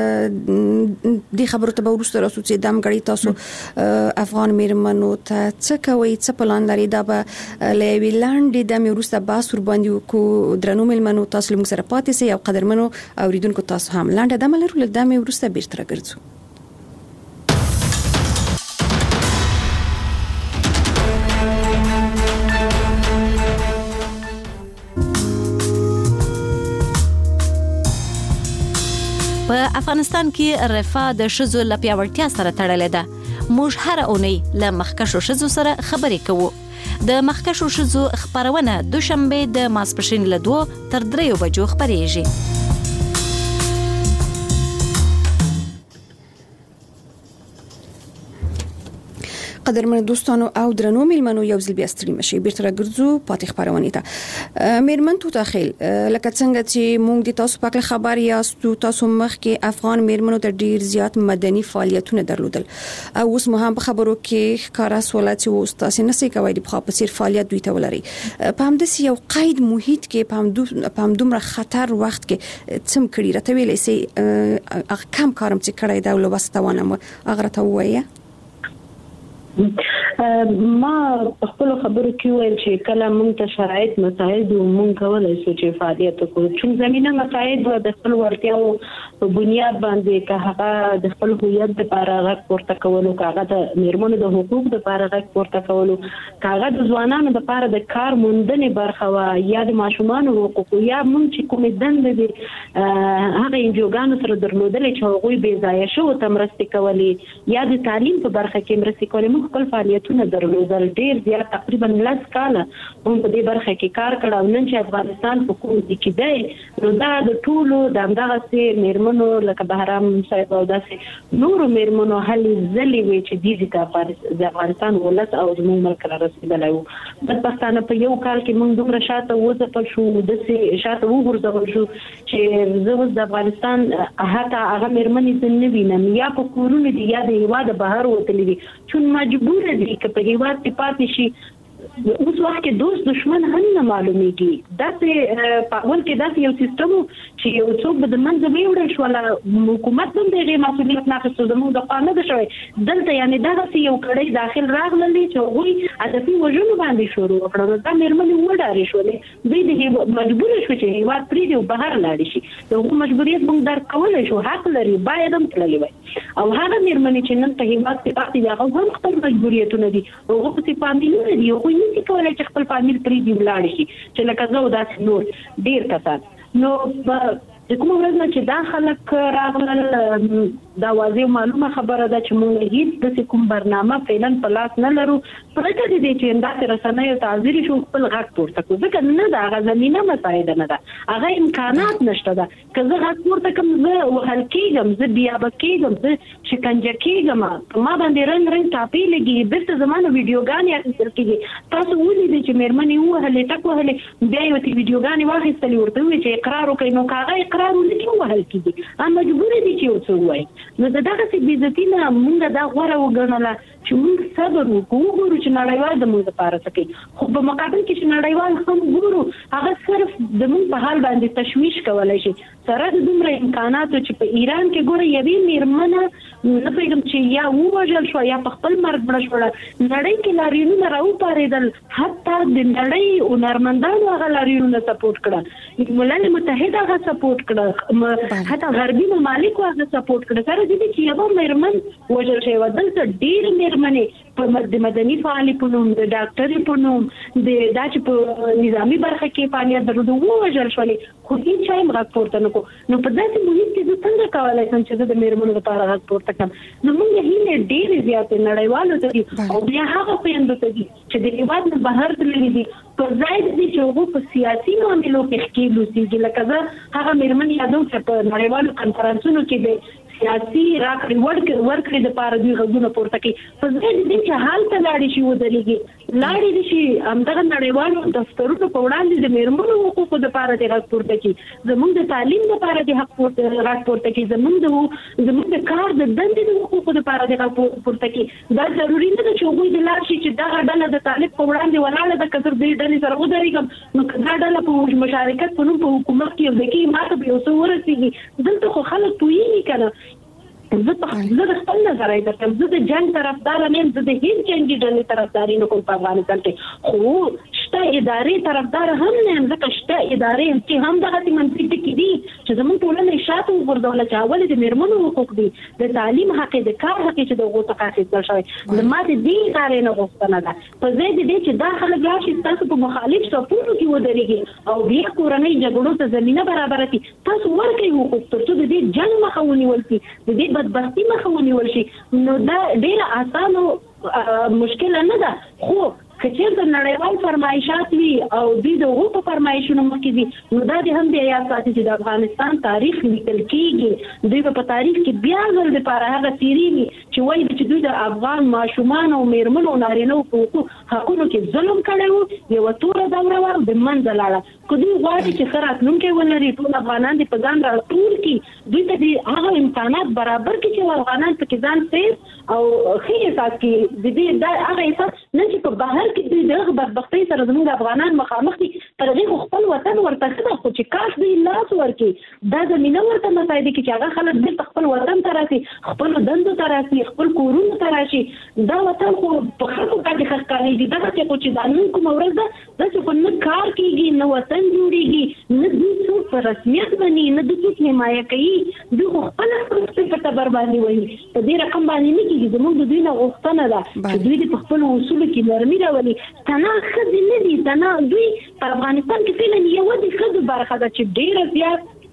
د خبرو ته ورسره راځو چې دم غړي تاسو افغان میرمنو ته څه کوي، څه پلان لري دا به لوي لاندې د ورسره باس ور باندې کو درنو میرمنو تاسو موږ سره پاتې سي او قدرمنو اوریدونکو تاسو هم لاندې د ملرو د مې ورسره بیرته راګرځو. په افغانستان کې رفاه د شذو لپیاوړتیا سره تړلې ده. موږ هر اونۍ له مخکښو شذو سره خبرې کوو. د مخکښو شذو خبرونه دوشنبه د ماسپښین له دوه تر دریو بجو خبرېږي. قدرمن دوستانو او درنو میلمنو یو ځل بیا ستړي مشي بیرته راګرځو پاتې خبرونه ته. میرمن تو تاخیل لکه څنګه چې مونږ د تاسو پاک خبر یاستو، تاسو مخ کې افغان میرمنو ته ډیر زیات مدني فعالیتونه درلودل او اوس مو هم په خبرو کې ښکارا سوالات چې اوس تاسو نه سي کوي د په خاطر فعالیت دوی ته ولري. په همداسې یو قید محیط کې په هم په هم دومره خطر وخت کې څم کړی راته ویلې سي کم کارم چې کړی دا ولوستونه مو اغه ته وایي. ما خپل خبرو کې ویل چې کله موږ ته شرایط مساعد او موږ کولای شو چې فعالیت وکړو، چې زمينه مساعد د خپل ورتیاو په بنیاد باندې که هغه د خپل هویت لپاره غږ پورته کولو، که هغه د میرمنو د حقوق لپاره غږ پورته کولو، که هغه د ځوانانو لپاره د کار موندنې برخه وا یا د ماشومان حقوق یا موږ چې کومې دندې دي هغه انجوګانو سره درلودل چې هغه به ځای شو تمرستي کولې یا د تعلیم په برخه کې مرستې کولې، موږ خپل فعالیتونه مهارتونه درلودل ډیر زیات تقریبا لس کاله هم په دې برخه کې کار کړ او نن چې افغانستان په کوم ځای کې دی نو دا د ټولو د همدغه سي میرمنو لکه بهرام صاحب او داسې نورو میرمنو هلې ځلې وي چې د افغانستان ولس او زموږ ملک را رسېدلی وو. بس پښتانه په یو کال کې موږ دومره شاته وځپل شو داسې شاته وغورځول شو چې زه اوس د افغانستان حتی هغه میرمنې زه نه وینم یا په کورونو دي یا د هېواده بهر وتلي دي چون مجبوره دي که په هېواد کې پاتې شي اوس وخت کې دوست دشمن هم نه معلومیږي. داسې په اول کې داسې یو سیستم چې یو څوک به د منځه ویوړل شو ولا حکومت هم دغه مسؤلیت نه اخیسته زموږ د قانون د شوی دلته یعنی دغه یو کړی داخل راغللی چې هغوی هدفي وژنو باندې شروع وکړل. دا میرمنې وډارې شولې دوی د مجبور شو چې هېواد پرېږدي او بهر لاړې شي. د هغو مجبوریت موږ درک کولی شو حق لري باید هم تللی وای او هغه میرمنې چې نن په هېواد کې پاتې دي هغه هم خپل مجبوریتونه دي هغو پسې فامیلونه دي هغوی نشي کولی چې خپل فامیل پرېږدي ولاړې شي چې لکه زه او داسې نور ډېر کسان نو د کومه ورځ نه چې دا خلک راغلل دا واضح معلومه خبره ده چې موږ هیڅ داسې کوم برنامه فعلا په لاس نه لرو پرته د دې چې همداسې رسنیو ته حاضرې شو خپل غږ پورته کړو ځکه نه ده هغه زمینه مساعده نه ده هغه امکانات نشته ده که زه غږ پورته کړم زه وهل کېږم زه بیابه کېږم زه شکنجه کېږم ما باندې رنګ رنګ ټاپې لګي بیرته زما نه ویډیوګانې اخیستل کېږي. تاسو ولیدئ چې میرمنې ووهلې ټک وهلې بیا یې ورته ویډیوګانې واخیستلې ورته وویل چې اقرار وکړئ نو که هغه اقرار ونه کړي ووهل کېږي هم مجبورې دي چې یو څه ووایي. نو د دغسې بې عزتي نه مونږ دا غوره وګڼله چې مونږ صبر وکړو وګورو چې نړیوال د مونږ لپاره څه کوي خو په مقابل کې چې نړیوال هم ګورو هغه صرف د مونږ په حال باندې تشویش کولی شي سره د دومره امکاناتو چې په ایران کې ګوره یوې میرمنه نه پوهېږم چې یا ووژل شوه یا په خپل مرګ مړه شوله نړۍ کې لاریونونه راوپارېدل حتی د نړۍ هنرمندانو هغه لاریونونه سپورټ کړه ملل متحد هغه سپورټ کړه حتی غربي ممالکو هغه سپورټ کړه سره دې چې یوه میرمن وژل شوې وه دلته ډېرې میرمنې د مدني فعالې په نوم د ډاکټرې په نوم د دا چې په نظامي برخه کې فعالیت درلود ووژل شولې خو هېڅ چا یې غږ پورته نه کړو. نو په داسې محیط کې زه څنګه کولی شم چې زه د میرمنو لپاره غږ پورته کړم. نو موږ هیلې ډېرې زیاتې نړیوالو ته دي او بیا هغه خویندو ته دي چې د هېواد نه بهر تللي دي په ځای د دې چې هغوی په سیاسي معاملو کې ښکېل اوسېږي لکه زه هغه میرمن یادوم چې په نړیوالو کنفرانسونو کې د سیاسي راکړې ورکړې دپاره دوی غږونه پورته کوي په ځای د دې چې هلته لاړې شي ودرېږي لاړې دي شي همدغه نړیوالو دفترونو په وړاندې د میرمنو حقوقو دپاره دې غږ پورته کړي زموږ د تعلیم دپاره دې حق غږ پورته کړي زموږ د زموږ د کار د دندې د حقوقو دپاره دې غږ پورته کړي. دا ضروري نه ده چې هغوی دې لاړ شي چې دغه ډله د طالب په وړاندې ولاړه ده که زه دې ډلې سره ودرېږم نو که دا ډله په مشارکت په نوم په حکومت کې یو ځای کېږي ما ته به یو څه ورسېږي دلته خو خلک پوهېږي که نه زه زه د خپل نظر یې درکړم زه د جنګ طرفداره نه یم زه د هېڅ جنګي ډلې طرفداري نه کوم په افغانستان کې خو شته ادارې طرفداره هم نه یم ځکه شته ادارې چې هم دغسې منفي ټکي دي چې زموږ ټولنه یې شاته وغورځوله چې اول د میرمنو حقوق دي د تعلیم حق د کار حق چې د هغو څخه اخیستل شوی زما د دې ادارې نه غوښتنه ده په ځای د دې چې دا خلک راشي ستاسو په مخالف صفونو کې ودرېږي او بیا کورنۍ جګړو ته زمینه برابره کړي تاسو ورکړئ حقوق تر څو د دې جنګ مخه ونیول شي د دې بدبختي مخه ونیول شي. نو دا ډېره اسانه مشکله نه ده خو که چېرته نړیوال فرمایشات وي او دوی د هغو په فرمایشونو مخکې دي نو دا دې هم بیا یاد ساتي چې د افغانستان تاریخ لیکل کېږي دوی به په تاریخ کې بیا ځل دپاره هغه تېرېږي چې وایي چې دوی د افغان ماشومانو او میرمنو او نارینهو په حقوق حقونو کې ظلم کړی و یوه توره دوره وه د منځه لاړه که دوی غواړي چې ښه راتلونکی ولري ټول افغانان دې په ځان راټول کړي دوی ته دې هغه امکانات برابر کړي چې افغانان پکې ځان سیف او ښه احساس کړي د دې دا هغه احساس نه چې په بهر کې دوی دغه بدبختۍ سره زموږ افغانان مخامخ دي تر هغې خو خپل وطن ورته ښه ده خو چې کاش دوی لاس ورکړي دا زمینه ورته مساعده کړي چې هغه خلک بېرته خپل وطن ته راسي خپلو دندو ته راسي خپل کورونو ته راشي دا وطن خو په خلکو باندې ښه ښکارېږي دغسې خو چې دا نن کومه ورځ ده داسې خو نه کار کېږي نه وطن جوړېږي نه دوی څوک په رسمیت مني نه دوی څوک حمایه کوي دوی خو خپله خپل خپل په ټبر باندې وهي په دې رقم باندې نه کېږي زموږ د دوی نه غوښتنه ده چې دوی دې په خپلو اصولو کې نرمي راولي تنا ښځې نه دي تنا دوی په افغانستان کې فعلا یوه د ښځو برخه ده چې ډېره زیات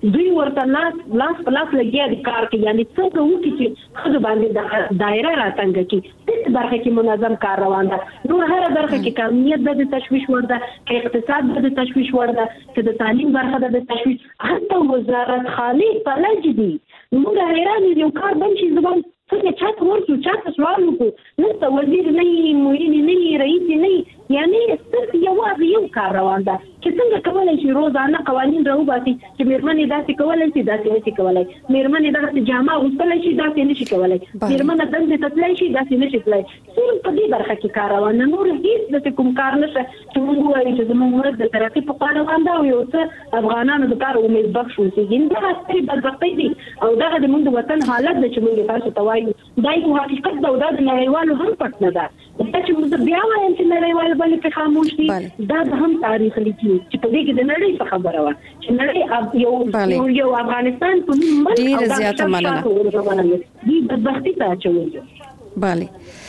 دوی ورته لاس لاس پلاس لګیا دي کار کوي، یعنی څنګه وکړي چې خود باندې د دایره راتنګ کی په برخه کې منظم کار روان ده. نو هر برخه کې قانونیت د تشویش ورده، کې اقتصاد د تشویش ورده، چې د تعلیم برخه د تشویش، حتی وزارت خانه فلج دي. موږ حیران یو کار بم شي زبان څنګه چاته ورسو چاته سوال وکړو، نو وزیر نه موین نه رئیس نه، یعنی صرف یو یو کار روان ده چې څنګه کولای شي روزانه قوانین راوباسي چې میرمنې داسې کولای شي داسې نشي کولای، میرمنې داسې جامه غوښتلای شي داسې نشي کولای، میرمنې دندې ته تللی شي داسې نشي تللی. صرف په دې برخه کې کار روان نه، نور هیڅ د کوم کار نشته چې موږ وایو چې زموږ ملت د ترقي په خوا روان ده او یو څه افغانانو د کار امید بخش اوسېږي. دا سترې بدبختۍ دي او دغه د موږ د وطن حالت ده چې موږ تاسو ته وایو. دا یو حقیقت ده او دا د نړیوالو هم پټ نه ده. دا چې موږ بیا وایم چې نړیوال باندې په خاموش دي، دا د هم تاریخ لیکي چې په دې کې د نړۍ په خبره وه چې نړۍ یو یو افغانستان په نوم ملک ډېره زیاته مننه. دې بدبختي ته اچوي. بله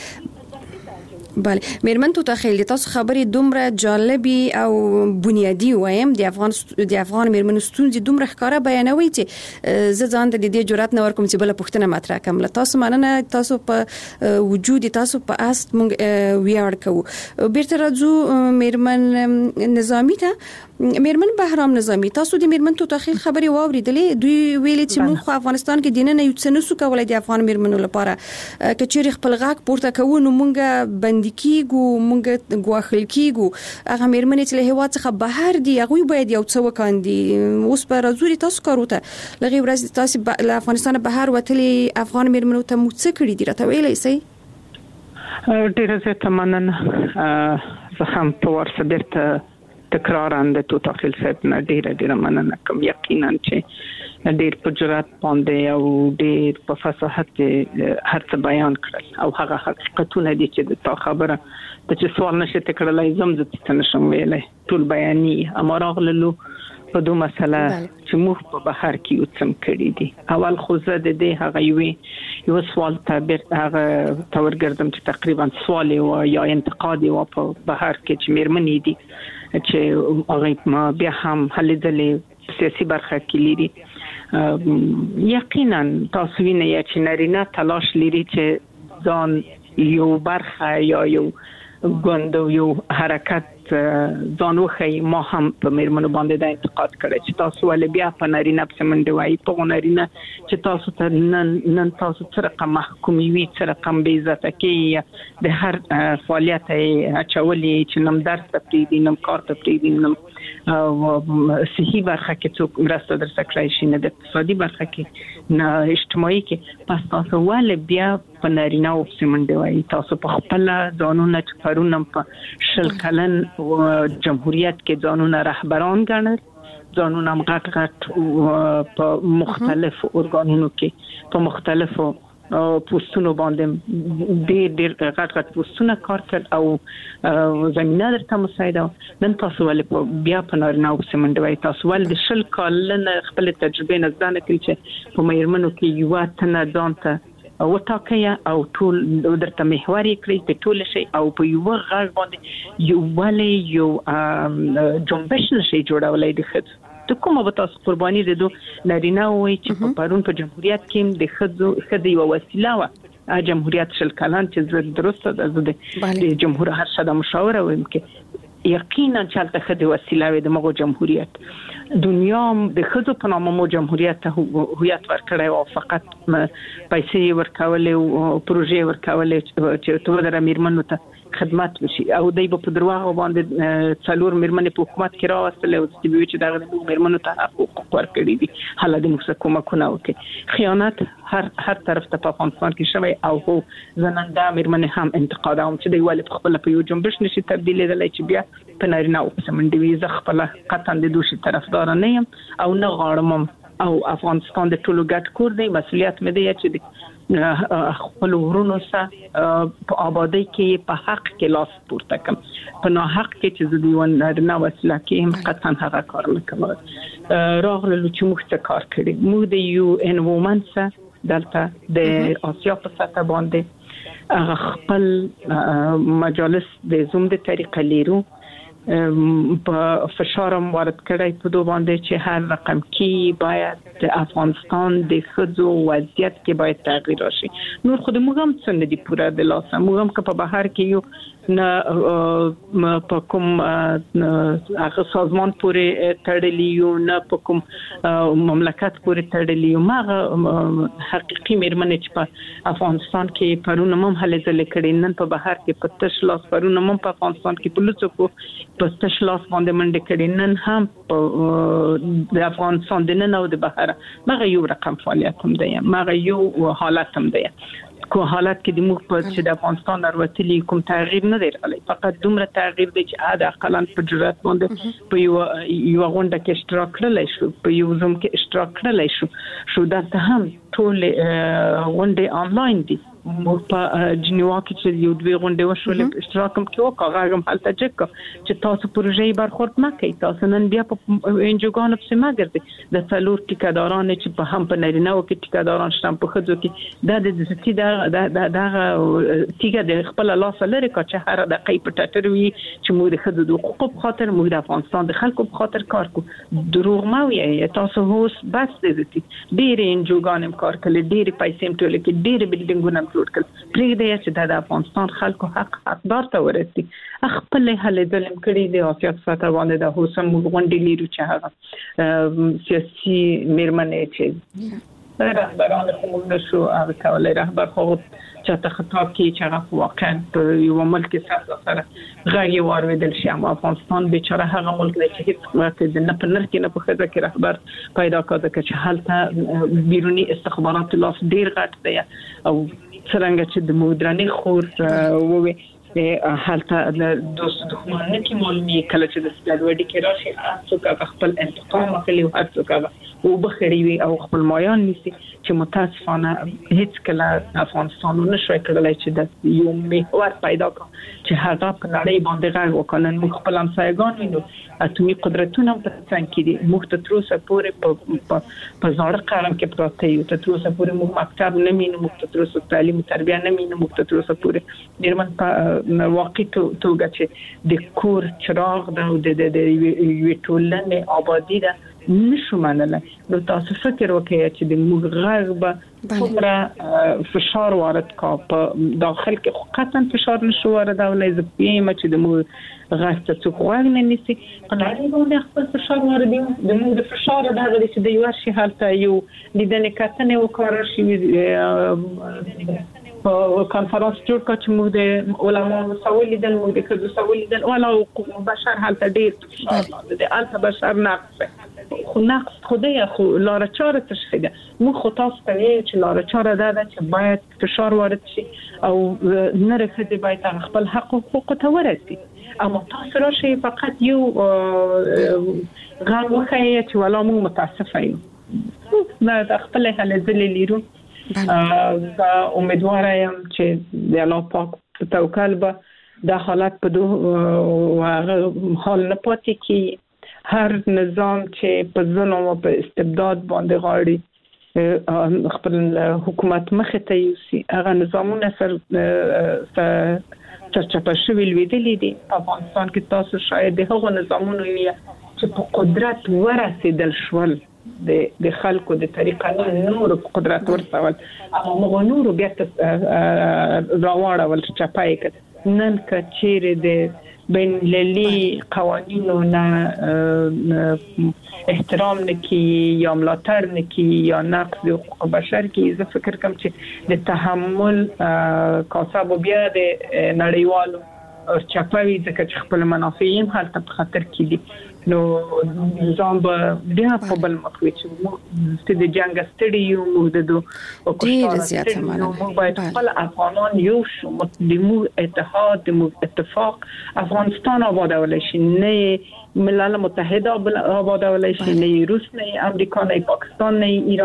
بله میرمن توتاخیل، تاسو خبرې دومره جالبي او بنیادی وایم د افغان د افغان میرمنو ستونزې دومره ښکاره بیانوي چې زه ځان ته د دې جرأت نه ورکوم چې بل پوښتنه مطرح کړم. له تاسو مننه، تاسو په وجود تاسو په است مونږ ویاړ کوو. بیرته راځو میرمن نظامی ته. میرمن بهرام نظامی، تاسو د میرمن توتاخیل خبرې واوریدلې. دوی ویلي چې موږ خو افغانستان کې دینه نه یو څه نسو کولای د افغان میرمنو لپاره که چیرې خپل غږ پورته کوو نو مونږ بند کیږو، مونږ ګواښل کیږو. هغه میرمنې چې له هېواد څخه بهر دي هغوی باید یو څه وکاندي. اوس په راځوري تاسو کارو ته لږې ورځې تاسو له افغانستانه بهر وتلي افغان میرمنو ته مو څه کړي دي راته ویلی سئ؟ ډېره زیاته مننه. زه هم په ورسه بیرته تکرارا د توتاخیل صاحب نه ډېره ډېره مننه کوم. یقینا چې ډېر په جرأت باندې او ډېر په فصاحت هر څه بیان کړل او هغه حقیقتونه دي چې د تا خبره د چې سوال نشته کړلای زم زه څه نشم ویلای ټول بیاني. اما راغللو په دوه مسله چې موږ په بهر کې یو څه کړی دي. اول خو زه د دې هغه یو یو سوال تعبیر هغه تورګردم چې تقریبا سوال او یا انتقاد او په بهر کې چې میرمنې دي چې هغه ما بیا هم هلې ځلې سیاسي برخه کې لري. یقینا تاسو وینئ چې نارینه تلاش لري چې ځان یو برخه یا یو ګوند یو حرکت ځان وخی. ما هم په میرمنو باندې د انتقاد کړی چې تاسو ولې بیا په نارینه پسې منډې وایي، په نارینه چې تاسو ته نن نن تاسو څه رقم محکوموي، څه رقم بې عزته کوي، د هر فعالیت یې اچولي چې نم درس ته پرېږدي، نم کار ته پرېږدي، نم صحي برخه کې څوک مرسته درسه کړی شي، نه د اقتصادي برخه کې، نه اجتماعي کې. پس تاسو ولې بیا په نارینه پسې منډې وایي؟ تاسو په خپله ځانونه چې پرون هم په شل کلن جمهوریت کې ځانونه رهبران ګڼل، ځانونه هم غټ غټ په مختلفو ارګانونو کې په مختلفو پوستونو باندې ډېر ډېر غټ غټ پوستونه کار کړ او زمینه درته مساعده. نن تاسو ولې بیا په نارینه پسې منډې وایي؟ تاسو ولې د شل کلنه خپلې تجربې نه زده نه کړئ چې په میرمنو کې یوه تنه ځان ته وټاکئ او ټول درته محور یې کړئ په ټوله شي او په یوه غږ باندې یووالی یو جنبش نشئ جوړولی د ښځو. د کومه به تاسو قرباني د دو نارینه وایي چې په پرون په جمهوریت کې د ښځو ښځې یوه وسیله وه. جمهوریت شل کلن چې زه درسته ده زه د جمهور هر شده مشاوره ویم کې یقینا چې هلته ښځې وسیله وې د مغو جمهوریت. دنیا د ښځو په نامه مو جمهوریت ته هویت ورکړی او فقط پیسې ورکولې او پروژې ورکولې چې تو در میرمنو ته خدمت وشي او دوی په دروغ باندې څلور میرمنې په حکومت کې راوستل او چې وی چې دغه میرمنو ته حقوق ورکړي دي. حالا د موږ کومکونه وکړي. خیانت هر هر طرف ته په افغانستان کې شوی او هو زننده میرمنې هم انتقاد هم چې دوی ولې خپل په یو جنبش نشي تبدیلېدلی چې بیا په نارینه او په منډې وي. زه خپل قطعا د دوی طرفدار نه یم او نه غواړم او افغانستان د ټولو ګډ کور دی. مسؤلیت مې دی چې خپل ورونو سره په آبادی کې په حق کې لاس پورته کړم، په ناحق کې چې زه دوی نه وسیله کې قطعا هغه کار نه کوم. راغلو چې موږ څه کار کړی، موږ د یو ان وومن سره دلته د آسیا په سطح باندې خپل مجالس د زوم د طریقه لرو په فشار وارد کړی په دوه باندې چې هر رقم کې باید د افغانستان د خځو وضعیت کې باید تغییر راشي. نور خود موږ هم څنګه دي پوره د لاسه موږ هم که په بهر کې یو نه په کوم هغه سازمان پورې تړلی یو نه په کوم مملکت پورې تړلی یو ماغه حقيقي مېرمنې چې په افغانستان کې پرونه هم هلې ځلې کړي نن په بهر کې په تش لاس پرونه هم په افغانستان کې په لڅو په تش لاس باندې منډه کړي نن هم په د افغانستان د نن او د بهر ماغه یو رقم فعالیت هم دی ماغه یو حالت هم دی کو حالت کې د موږ په چې د افغانستان وروتلی کوم تغییر نه دی راغلی فقط دومره تغییر دی چې عاد اقلا په جرأت باندې په یو یو غونډه کې اشتراک کړل شو په یو زوم کې اشتراک کړل شو شو دا هم ټول غونډه آنلاین دي مو په جنیوا کې چې یو دوه غونډې وشولې اشتراک هم کې وکړ هغه حالت چې چې تاسو پروژې برخورد ما کوي تاسو نن بیا په انجوګانو په سیمه ګرځي د څلور ټیکاداران چې په هم په نارینه او کې ټیکاداران شته په خځو کې دا د ځتی دا دا دا تیګه د خپل لاس لري چې هر دقیقه په ټټر وي چې موږ د خځو د حقوقو په خاطر موږ د افغانستان د خلکو په خاطر کار کوو دروغ ما وي تاسو هوس بس د ځتی ډېر انجوګان کار کوي ډېر پیسې ټول کې ډېر بلډینګونه جوړ کړل پرېږدي چې د افغانستان خلکو حق حقدار ته ورسي خپل هلې ځلم کړي د افیات ساته باندې د هوسم غونډې لیرو چې هغه سیاسي مېرمنې چې رهبران کوم نشو هغه کولای رهبر خو چې ته خطاب کې چې هغه واقعا په یو ملک سره سره غږی وارویدل شي اما افغانستان بیچاره هغه ملک دی چې هیڅ وخت د نه په نر کې نه په خځه کې رهبر پیدا کړه چې حالت بیرونی استخبارات لاس ډیر غټ دی او څنګه چې د مودراني خور ووي حالت د دوست دښمن نه کې معلومي کله چې د سپلوډي کې راشي څوک خپل انتقام اخلي او هر څوک او بخړی وي او خپل مایان نيسي چې متاسفانه هیڅ کله افغانستان نه شوي کړلای چې د یو محور پیدا کړي چې هغه په نړۍ باندې غږ وکړي موږ خپل همسایگان وینو اتمی قدرتونه په څنګه کې دي موږ ته تر اوسه پورې په په ځاړه قرم کې پراته یو ته تر اوسه پورې موږ مکتب نه مینو موږ ته تر اوسه تعلیم او تربیه نه مینو موږ ته تر اوسه پورې ډیرمن په واقع توګه چې د کور چراغ د د د یو ټولنې آبادی ده نشو منله نو تاسو فکر وکړئ چې د موږ غږ به څومره فشار وارد کا په داخل کې قطعا فشار نشو وارد اولای زپیم چې د موږ غږ ته څوک غوږ نه نیسي په نړۍ باندې خپل فشار وارد د موږ د فشار د هغه چې د یو شي حالت یو لیدنې کتنې وکړ شي په کانفرنس جوړ کړ چې موږ د علماء مسؤل دي موږ د خځو مسؤل دي ولا بشر حالت ډیر فشار د الته بشر نقص خو نقص خدای خو لار چاره تشخیص موږ خو تاسو ته چې لار چاره ده چې باید فشار وارد شي او نه رسېږي باید خپل حق او حقوق ته ورسي اما تاسو راشي فقط یو غږ وخی چې ولا موږ متاسفه یو نه خپل هلې ځلې لیرو دا امیدواره یم چې د الله پاک په توکل به دا حالت په دوه حال نه پاتې کی هر نظام چې په ظلم او په استبداد باندې غاړي خپل حکومت مخه ته یوسي هغه نظامونه سر چرچپه شوي لویدلې دي په افغانستان کې تاسو شاید هغه نظامونه چې په قدرت ورسېدل شول د د خلکو د طریقه نور قدرت ورسول اما موږ نور بیا راوړل چې چپای کړ نن کچېره د بین المللي قوانینو نه احترام نکي یا ملاتړ نکي یا نقض حقوق بشر کې زه فکر کوم چې د تحمل کاسب بیا د نړیوالو چپاوي ځکه چې خپل منافع یې حالت په خطر کې دي نو نظام به بیا په بل مخ وي چې موږ د جنگ ستړي یو موږ د دوه ډیر زیاته مننه موږ باید خپل افغانان یو شو د موږ اتحاد د موږ اتفاق افغانستان آبادول شي نه ملل متحد آبادول شي نه روس نه امریکا نه پاکستان نه ایران چې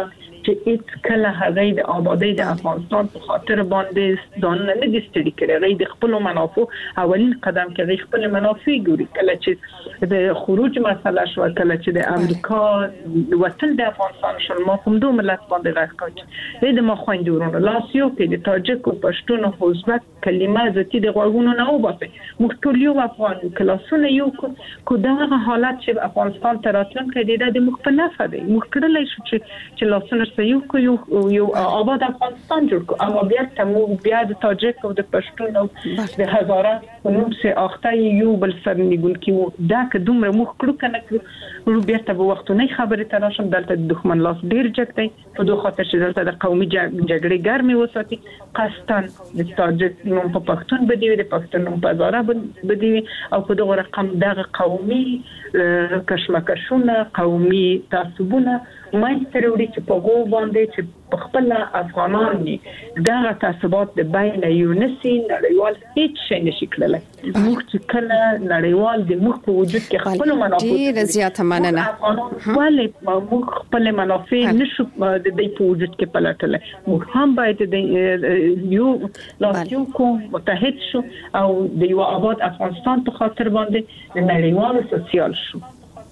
چې هیڅ کله هغه د آبادی د افغانستان په خاطر باندې ځان نه دي ستړي کړي. هغه د خپل منافع اولین قدم کې هغه خپل منافع ګوري. کله چې د خروج مسله شو، کله چې د امریکا وطن د افغانستان شول، ما کوم دوه ملت باندې راځي د ما خويندورونو لاسیو کې د تاجک او پښتون او ازبک کلمه ذاتی د غوږونو نه وباسي. موږ ټول یو افغان کلاسونه یو کو دغه حالت چې افغانستان تراتلون کې د مخ په نفع دی. موږ کړلای شو چې چې لاسونه سيو کو یو یو آباد افغانستان جوړ کو، اما بیا تمو بیا د تاجک او د پښتون او د هزاره نوم سه اخته یو بل سر نیګون کې دا که دومره مخ کړو کنه کړو بیا ته وخت نه خبره تراشم دلته د دښمن لاس ډیر جګ دی په دوه خاطر چې دلته د قومي جګړې ګرمي وساتي. قصدن د تاجک نوم په پښتون بدی د پښتون نوم په هزاره بدی او په دغه رقم دغه قومي کشمکشونه قومي تعصبونه ماستر وړي چې په غو باندې چې په خپل افغانان دي دغه تعصبات د بین یونسي نړیوال هیڅ شي نشي کړلای. موږ چې کله نړیوال د موږ په وجود کې خپل منافع ډیر زیات مننه ولې موږ خپل منافع نشو د دې په وجود کې پلټلای. موږ هم باید د یو لاسیو کو متحد شو او د یو آباد افغانستان په خاطر باندې د نړیوال سوسیال شو.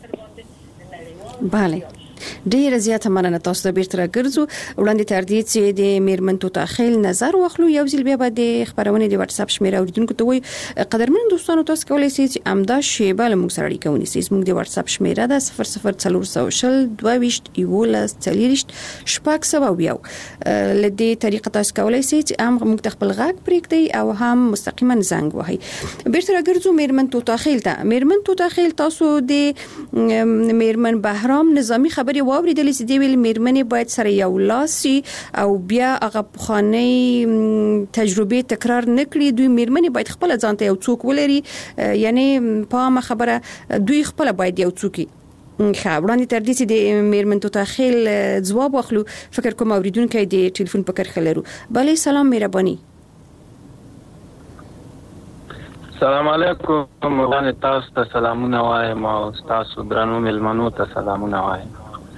bale ډیر زیات مننه. تاسو ته بیرته راګرځو وړاندې تر دې چې د میرمن تو تاخیل نظر واخلو. یو ځل بیا به د خبرونه د واتس اپ شمیره اوریدونکو ته وي قدرمن دوستانو تاسو کولای شئ چې امدا شیبه له موږ سره اړیکه ونیسئ. موږ د واتس اپ شمیره ده صفر صفر څلور سوشل دوه ویشت یولاس چلیشت شپږ سو یو. لدې طریقه تاسو کولای شئ چې ام موږ خپل غږ پرېږدئ او هم مستقیما زنګ وهئ. بیرته راګرځو میرمن تو تاخیل ته. میرمن تو تاخیل تاسو د میرمن بهرام نظامی خبري واوریدل چې دی ویل میرمنې باید سره یو لاسي او بیا هغه بخاني تجربه تکرار نکړي. دوی میرمنې باید خپل ځان ته یو څوک ولري، یعنی په ما خبره دوی خپل باید یو څوک خبرونه تر دې چې د میرمن تو تاخیل جواب واخلو. فکر کوم اوریدونکو د ټلیفون په کرخه لرو. بله سلام مهرباني. سلام علیکم مولانا، تاسو ته سلامونه وایم او تاسو درنو ملمنو ته سلامونه وایم.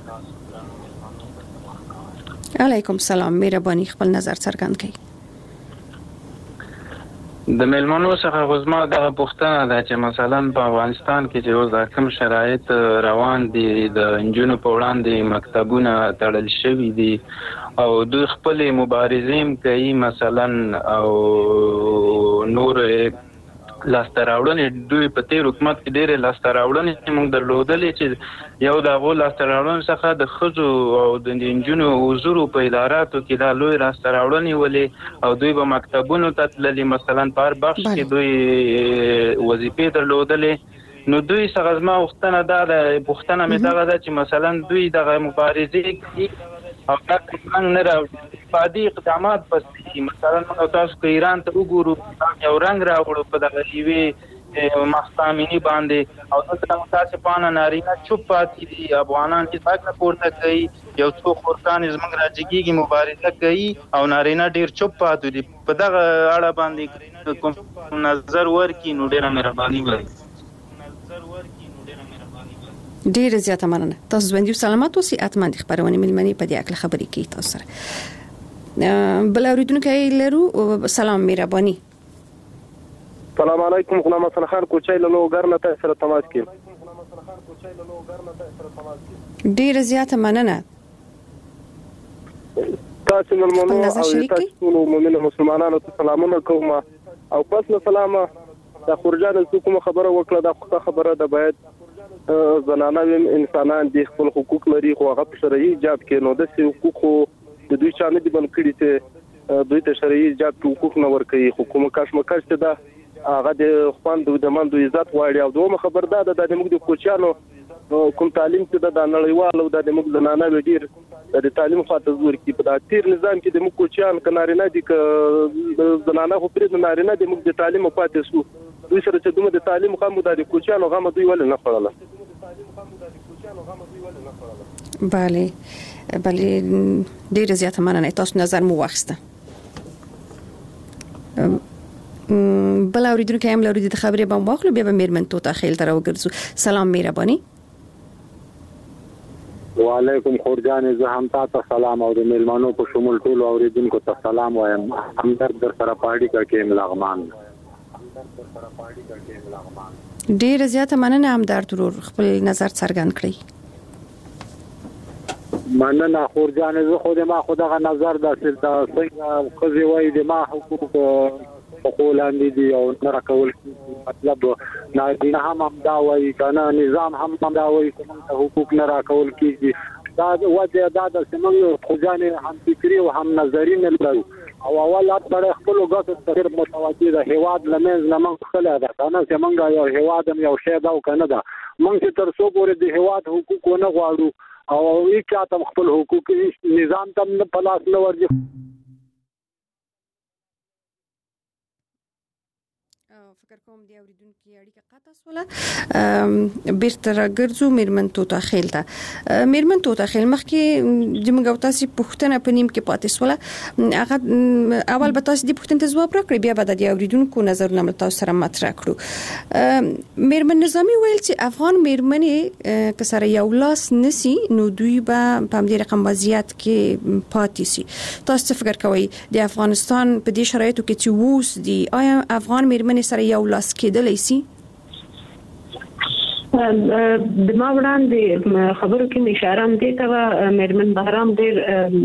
علیکم سلام مهرباني خپل نظر څرګند کړئ. د ملمنو څخه غوښمه د پښتنه ده چې مثلا په افغانستان کې چې اوس د کوم شرایط روان دي د انجونو په وړاندې مکتبونه تړل شوي دي او دوی خپل مبارزین کوي مثلا او نور لاستراوړنې دوی په تیر حکومت کې ډېر لاستراوړنې موږ درلودلې چې یو د غو لاستراوړنې څخه د خزو او د انجونو حضور په اداراتو کې د لوی لاستراوړنې ولې او دوی په مکتبونو ته تللي مثلا په هر بخش کې دوی وظیفې درلودلې. نو دوی څنګه زما وختنه دا د پښتنه مې دغه ده چې مثلا دوی دغه مبارزې کوي او دا څنګه نه راوړي فادي اقدامات بس مثلا موږ تاسو کې ایران ته وګورو یو رنگ راوړو په دغه شیوه مخامینی باندې او دلته تاسو پانه نارینه چوپ پاتې دي افغانان چې څنګه پورته کوي یو څو خورکان زمنګ راځيږي مبارزه کوي او نارینه ډیر چوپ پاتې دي. په دغه اړه باندې کوم نظر ورکړي نو ډیره مهرباني وکړئ. ډیر زیاته مننه. تاسو ژوندۍ سلامات اوسئ. اتمن خبرونه ملمنې په دې اړه خبرې کوي تاسو سره. بل اوریدونکو لرو. سلام مهرباني. سلام علیکم غلام حسن خان کوچای له ګرنه ته سره تماس کې. ډیر زیاته مننه. تاسو ملمنو او تاسو مومن مسلمانانو ته سلامونه کوم او پس له سلامه د خورجان کوم خبره وکړه د خبره د باید زنانه انسانان دي خپل حقوق لري خو هغه شرعي ایجاب کې نو د حقوقو د دوی چانه دي بن کړی ته دوی ته شرعي ایجاب حقوق نه ورکړي حکومت کاشمکش ته دا هغه د خپل د مندو عزت واړي او دوه خبر ده د موږ د کوچانو کوم تعلیم ته د نړیوالو د موږ زنانه وډیر د تعلیم خاطر زور کې په تیر نظام کې د موږ کوچان کنارینه دي ک زنانه خو پرې نارینه د موږ د تعلیم پاتې سو دوی سره چې دوی د تعلیم خامو د کوچانو غو دوی ول نه خړل. بله بله ډیر زیاته مننه. تاسو نظر مو واخسته. بل اوریدونکو هم لري د خبرې به واخلو بیا به میرمن تو تاخیل تر وګرځو. سلام مهرباني. وعلیکم خورجان، زه هم تاسو سلام او د میلمانو په شمول ټول اوریدونکو ته سلام وایم. همدرد در سره پاړی کا کې ملغمان ډیر زیاته مننه همدرد ورور خپل نظر څرګند کړی. مننه خورجان، زه خو د ما خدغه نظر د څنګه خزي وای د ما حقوق حقوقلاندې دي او نه راکول، مطلب نه هم هم دا وای کنه نظام هم هم دا وای حقوق نه راکول کیږي. دا وجه دا د سیمه خورجان هم فکری او هم نظری نه لرو او اولات پر خپل غوښتل تر متوجي د هواد لمنځ لمن خله ده کنه څنګه یو هواد یو شی دا کنه ده مونږ تر څو پورې د هواد حقوق نه غواړو او یې چاته خپل حقوق نظام تم نه پلاس نه ورځي. فکر کوم دی اوریدونکو اړیکه قطع سواله. بیرته راګرځو میرمن توتا خیل ته. میرمن توتا خیل مخکې د موږ تاسو پوښتنه په نیم کې پاتې سواله، هغه اول به تاسو د پوښتنې ځواب راکړئ، بیا به د اوریدونکو نظرونه مل تاسو سره مطرح کړو. میرمن نظامی ویل چې افغان میرمنې که سره یو لاس نسی نو دوی به په همدې رقم وضعیت کې پاتې سي. تاسو څه فکر کوئ د افغانستان په دې شرایطو کې چې ووس دي آیا افغان میرمنې سره یو لاس کېدلی سي؟ د ما وړاندې خبرو کې اشاره هم دې ته میرمن بهرام ډېر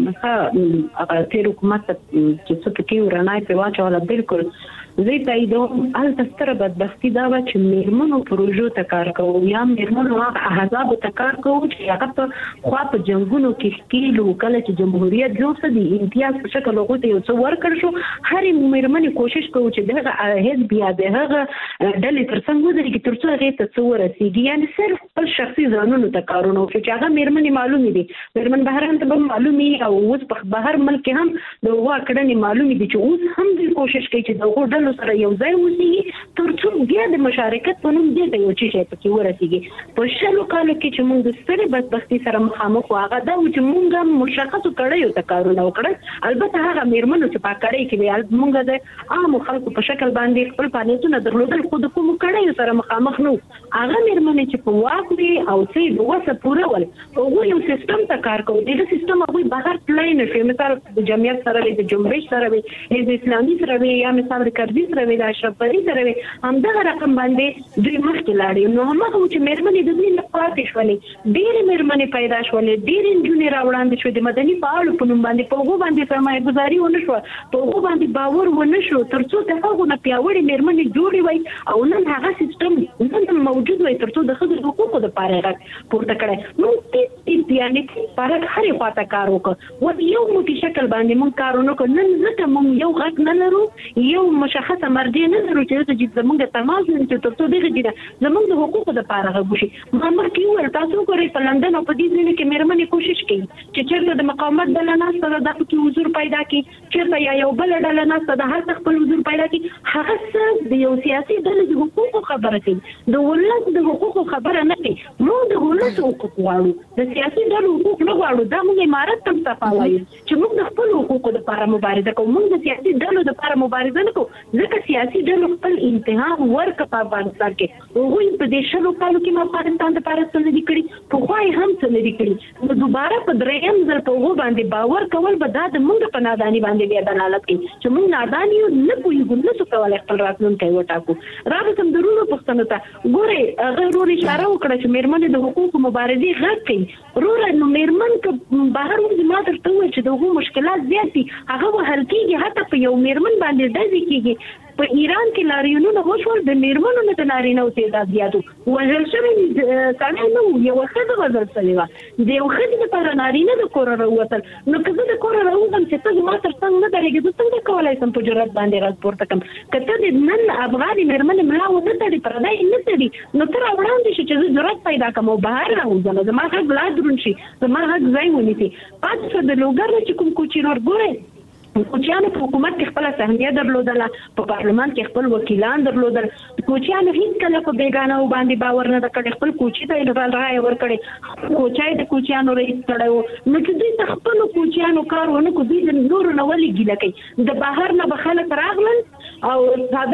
ښه هغه تېر حکومت چې څه پکې ورانای پرې واچوله. بالکل زه تاییدوم. هلته ستره بدبختي دا وه چې میرمنو پروژو ته کار کوو یا میرمنو هغه احزابو ته کار کوو چې هغه په خوا په جنګونو کې ښکېلو. کله چې جمهوریت جوړ شو د امتیاز په شکل هغوی ته یو څه ورکړ شو، هرې میرمنې کوشش کوو چې د هغه حزب یا د هغه ډلې تر څنګ ودرېږي تر څو هغې ته څه ورسېږي، یعنې صرف خپل شخصي ځانونو ته کارونه وکړي چې هغه میرمنې معلومې دي. میرمن بهران ته به معلومې او اوس په بهر ملک هم د هغو کړنې معلومې دي چې اوس هم دوی کوشش کوي چې د هغو ډلو سره یو ځای اوسېږي تر څو بیا د مشارکت په نوم دې ته یو څه شی پکې ورسېږي. په شلو کالو کې چې موږ د سترې بدبختي سره مخامخ وو هغه دا و چې موږ هم مشخصو کړیو ته کارونه وکړل. البته هغه میرمنو چې په کړۍ کې وي موږ د عامو خلکو په شکل باندې خپل فعالیتونه درلودل، خو د کومو کړیو سره مخامخ نه وو. هغه میرمنې چې په واک وي او څه د وسه پوره ول هغوی یو سیستم ته کار کوي. دغه سیستم هغوی بهر تللی نه شي، مثال د جمعیت سره وي، د جنبش سره وي، حزب اسلامي سره وي، یا مثال د کرزي سره وي، د اشرف غني سره وي، همدغه رقم باندې دوی مخکې لاړې. نو هغه چې میرمنې د دوی نه پاتې شولې، ډېرې میرمنې پیدا شولې، ډېرې نجونې راوړاندې شوې د مدني فعالو په نوم باندې، په هغو باندې سرمایه ګزاري ونه شوه، په هغو باندې باور ونه شو، تر څو د هغو نه پیاوړې میرمنې جوړې وای او نن هغه سیستم نن موجود وای تر څو د ښځو د حقوقو دپاره یې غږ پورته کړی. نو دې یعنې لپاره هرې خوا ته کار وکړو. و یو موټي شکل باندې موږ کار ونه کړو. نن ځکه موږ یو غږ نه لرو، یو مشخصه مرجع نه لرو چې چې زموږ تماس لري چې تر څو دغه دي زموږ د حقوقو دپاره غږ وشي. ما مخکې وویل تاسو وګورئ په لندن او په دې ځایونو کې میرمنې کوشش کوي چې چېرته د مقاومت ډله ناسته ده دا پکې حضور پیدا کړي، چېرته یا یو بله ډله ناسته ده هلته خپل حضور پیدا کړي. هغه څه د یو سیاسي ډلې د حقوقو خبره کوي، د ولس د حقوقو خبره نه کوي. موږ د ولس حقوق غواړو، د سیاسي ډلو حقوق نه غواړو. دا موږ امارت ته صفا وایو چې موږ د خپل حقوقو دپاره مبارزه کوو، موږ د سیاسي ډلو دپاره مبارزه نه کوو، ځکه سیاسي ډلو خپل امتحان ورکړه په افغانستان کې. هغوی په دې شلو کالو کې ما افغانستان دپاره څه نه دي کړي، پخوا یې هم څه نه دي کړي. نو دوباره په درېیم ځل په هغو باندې باور کول به دا د موږ په ناداني باندې بیا دلالت کوي چې موږ نادان یو، نه پوهېږو، نه شو کولی خپل راتلونکی وټاکو. راوځم د وروڼو پوښتنو ته. ګورئ هغه ورور اشاره وکړه چې میرمنې د حقوقو مبارزې غږ کوي. وروره نو میرمن که بهر وځي ما درته وویل چې د هغو مشکلات زیات دي، هغه وهل کېږي، حتی په یو میرمن باندې ډزې کېږي. په ایران کې لاریونونه وشول، د میرمنو نه د نارینهو تعداد زیات و، وژل شوي سړی نه و، یوه ښځه وژل شوې وه. د یو ښځې دپاره نارینه د کوره راووتل. نو که زه د کوره راوځم چې ته زما تر څنګ نه درېږې، زه څنګه کولی شم په جرأت باندې غږ پورته کړم؟ که ته د نن افغانې میرمنې ملا ونه تړي، پردی نه تړي، نو ته راوړاندې شي چې زه جرأت پیدا کړم او بهر راوځم، زما غږ لا دروند شي، زما غږ ځای ونیسي. پاتې شو د لوګر نه چې کوم کوچي نور. ګورئ کوچیانو په حکومت کې خپله سهمیه درلودله، په پارلمان کې خپل وکیلان درلودل. کوچیانو هېڅکله په بیګانهو باندې باور نه ده کړی، خپل کوچي ته یې رایه ورکړې، کوچی د کوچیانو رئیس کړی و. نو چې دوی د خپلو کوچیانو کار ونه کړو، دوی د نورو نه ولې ګیله کوي؟ د بهر نه به خلک راغلل او څادر به په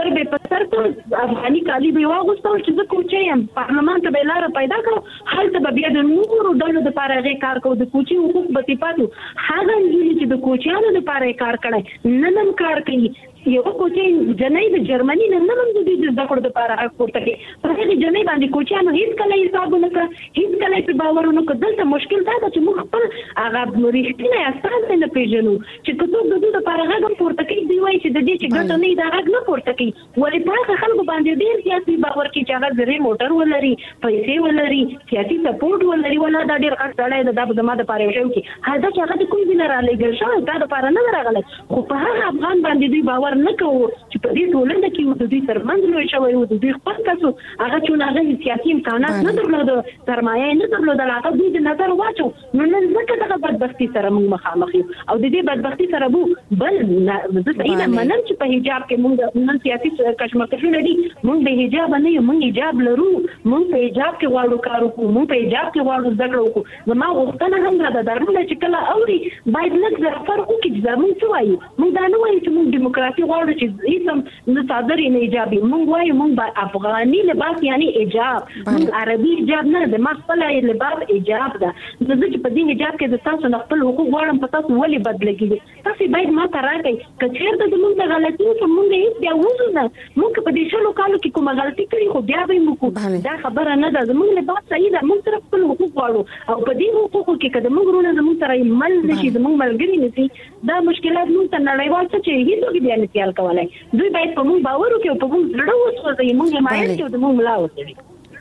سر ته افغاني کالي به واغوستل چې زه کوچی یم پارلمان ته به لار پیدا کړو هلته به بیا د نورو ډلو د پاره غي کار کوو د کوچي حقوق به پاتو هغه چې د کوچیانو د پاره کار کړي نن هم کار کوي یو کوچی جنۍ د جرمني نن هم د دې د ذکر د پاره اکورته کوي په هغه جنۍ باندې کوچیانو هیڅ کله حساب نه کړ هیڅ کله په باور نه کړ دلته مشکل دا چې موږ خپل هغه رښتینی اساس نه پیژنو چې کله د دې لپاره هغه پورته کوي دی وایي چې د دې چې ګټه نه دا هغه نه پورته کوي ولې په هغه خلکو باندې ډیر سیاسي باور کوي چې هغه زری موټر ولري پیسې ولري سیاسي سپورټ ولري ولا دا ډیر غټ ډړای د د ماده پاره وشو کی هدا چې هغه د کوم ځای را لګل شو دا د پاره نه راغله خو په هغه افغان باندې دوی باور نه کوي چې په دې ټولنه کې د دې ترمنځ لوي شوی او د دې خپل کسو هغه چې هغه سیاسي امکانات نه درلود سرمایه نه درلود هغه دوی د نظر واچو نو نن ځکه دغه بدبختی سره موږ مخامخ یو او د دې بدبختی سره بو بل زه صحیح منم چې په حجاب کې موږ نن سیاسي کشمکشونه دي موږ به حجاب نه یو موږ حجاب لرو موږ په حجاب کې غواړو کار وکړو موږ په حجاب کې غواړو ذکر وکړو زما غوښتنه هم ده درنه چې کله اوري باید لږ فرق وکړي زموږ څه وایي موږ دا نه وایو چې موږ دیموکراسي غواړو چې اسم نه صادري نه ایجابي موږ وایو موږ افغاني لباس یعنی ایجاب موږ عربي ایجاب نه د خپل لباس ایجاب ده زه چې په دې ایجاب کې د تاسو خپل حقوق غواړم په تاسو ولې بدلېږي تاسو باید ما ته راکړئ که چیرته د موږ د غلطي په موږ هیڅ بیا وځو نه موږ په دې شلو کالو کې کومه غلطي کړې خو بیا به موږ دا خبره نه ده زموږ لباس صحیح ده موږ سره خپل حقوق غواړو او په دې حقوقو کې کله موږ ورونه زموږ سره مل نشي زموږ ملګری نشي دا مشکلات موږ ته نړیوال څه چې هیڅ بیا نه تیار کولای دوی باید په موږ باور وکړي او په موږ زړه وسوځي موږ حمایت کوو د موږ ملا وتړي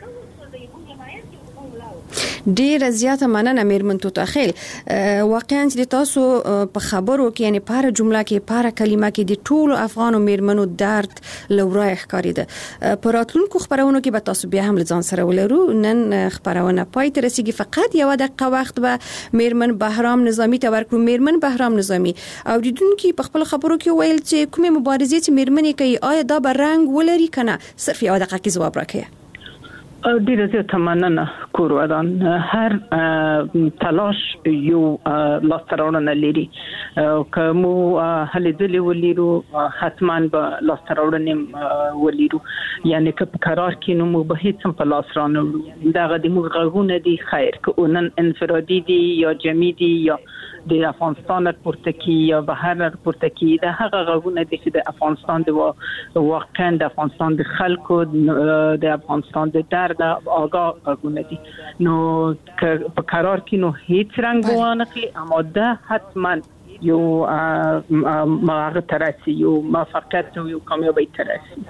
ډیر زیاته مننه میرمن توتاخیل واقعا چې تاسو په خبرو کې یعنی په هر جمله کې په هر کلمه کې د ټولو افغان او میرمنو درد لورای ښکارېده په راتلونکو خبرونو کې به تاسو بیا هم ځان سره ولرو نن خبرونه پای ته رسیدي فقط یو دقیقه وخت به میرمن بهرام نظامی ته ورکړو میرمن بهرام نظامی او دیدونکو په خپل خبرو کې ویل چې کومه مبارزې چې میرمنې کوي آیا دا به رنګ ولري کنه صرف یو دقیقه کې جواب راکړئ ډیره زیاته مننه کورودان هر تلاش یو لاستراوړنه لري کوم هلي دلی ولرو حتما به لاستراوړنه ولرو یعنی که قرار کینو مو به هیڅ په لاس رانه دغه د موږ غوونه دي خیر که اونن انفرادي دي یا جمعي دي یا د افغانستان پورتکی یا بهر پورتکی د هغه غوونه دي چې د افغانستان د واقعا د افغانستان د خلکو د افغانستان د درد آگاه غوونه دي نو که په قرار کې نو هیڅ رنګ وانه کې اما ده حتما یو ماغه ترسي یو موفقیت او یو کامیابی ترسي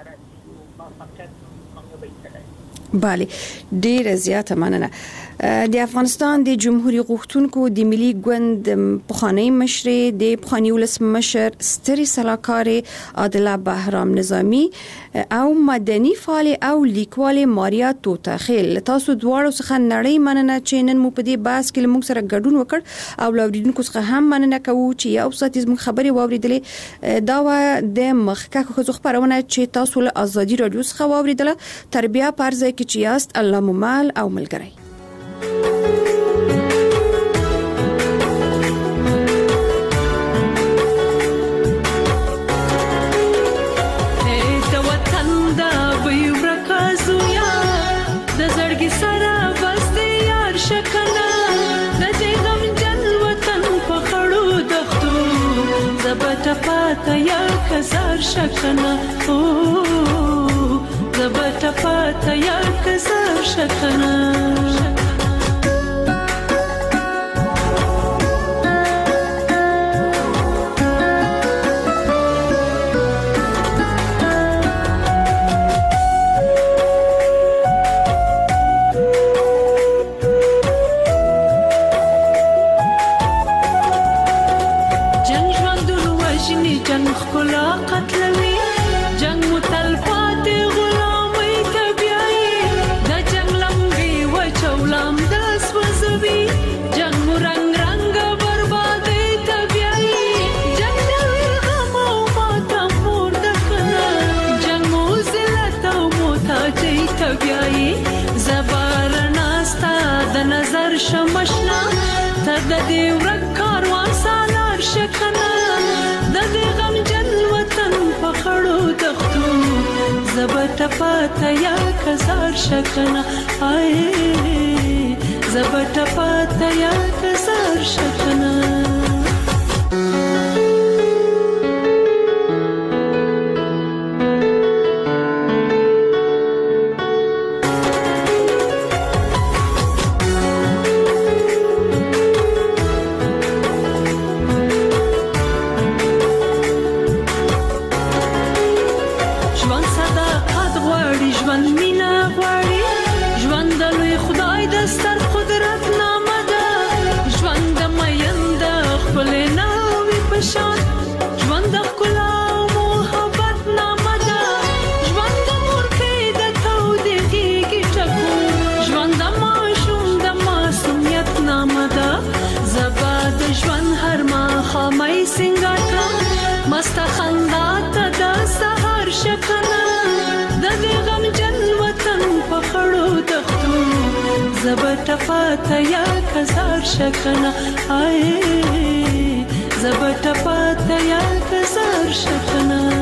بله ډیر زیاته مننه د افغانستان د جمهوریت غوښتونکو د ملي ګوند پخوانی مشر د پخوانی ولسمشر ستري سلاکار عادله بهرام نظامی او مدني فعال او لیکوال ماریا توتاخیل تاسو دواړو څخه نړۍ مننه چې نن مو په دې بحث کې موږ سره ګډون وکړ او لوریدونکو څخه هم مننه کوو چې یو ساعت زموږ خبرې واوریدلې دا و د مخکې خو خبرونه چې تاسو له ازادي رادیو څخه واوریدله تربیه پرځه کې چې یاست الله ممال او ملګری پاتا یا کزار شکنا او زبتا پاتا یا کزار شکنا شمشنا تد دې ورک کاروان سالار شکنا د دې غم جن وطن په خړو دختو زبټ پاته یا کزار شکنه آی زبټ پاته یا کزار شکنه زبټ پاته یا کزار شکنه آی زبټ پاته یا کزار شکنه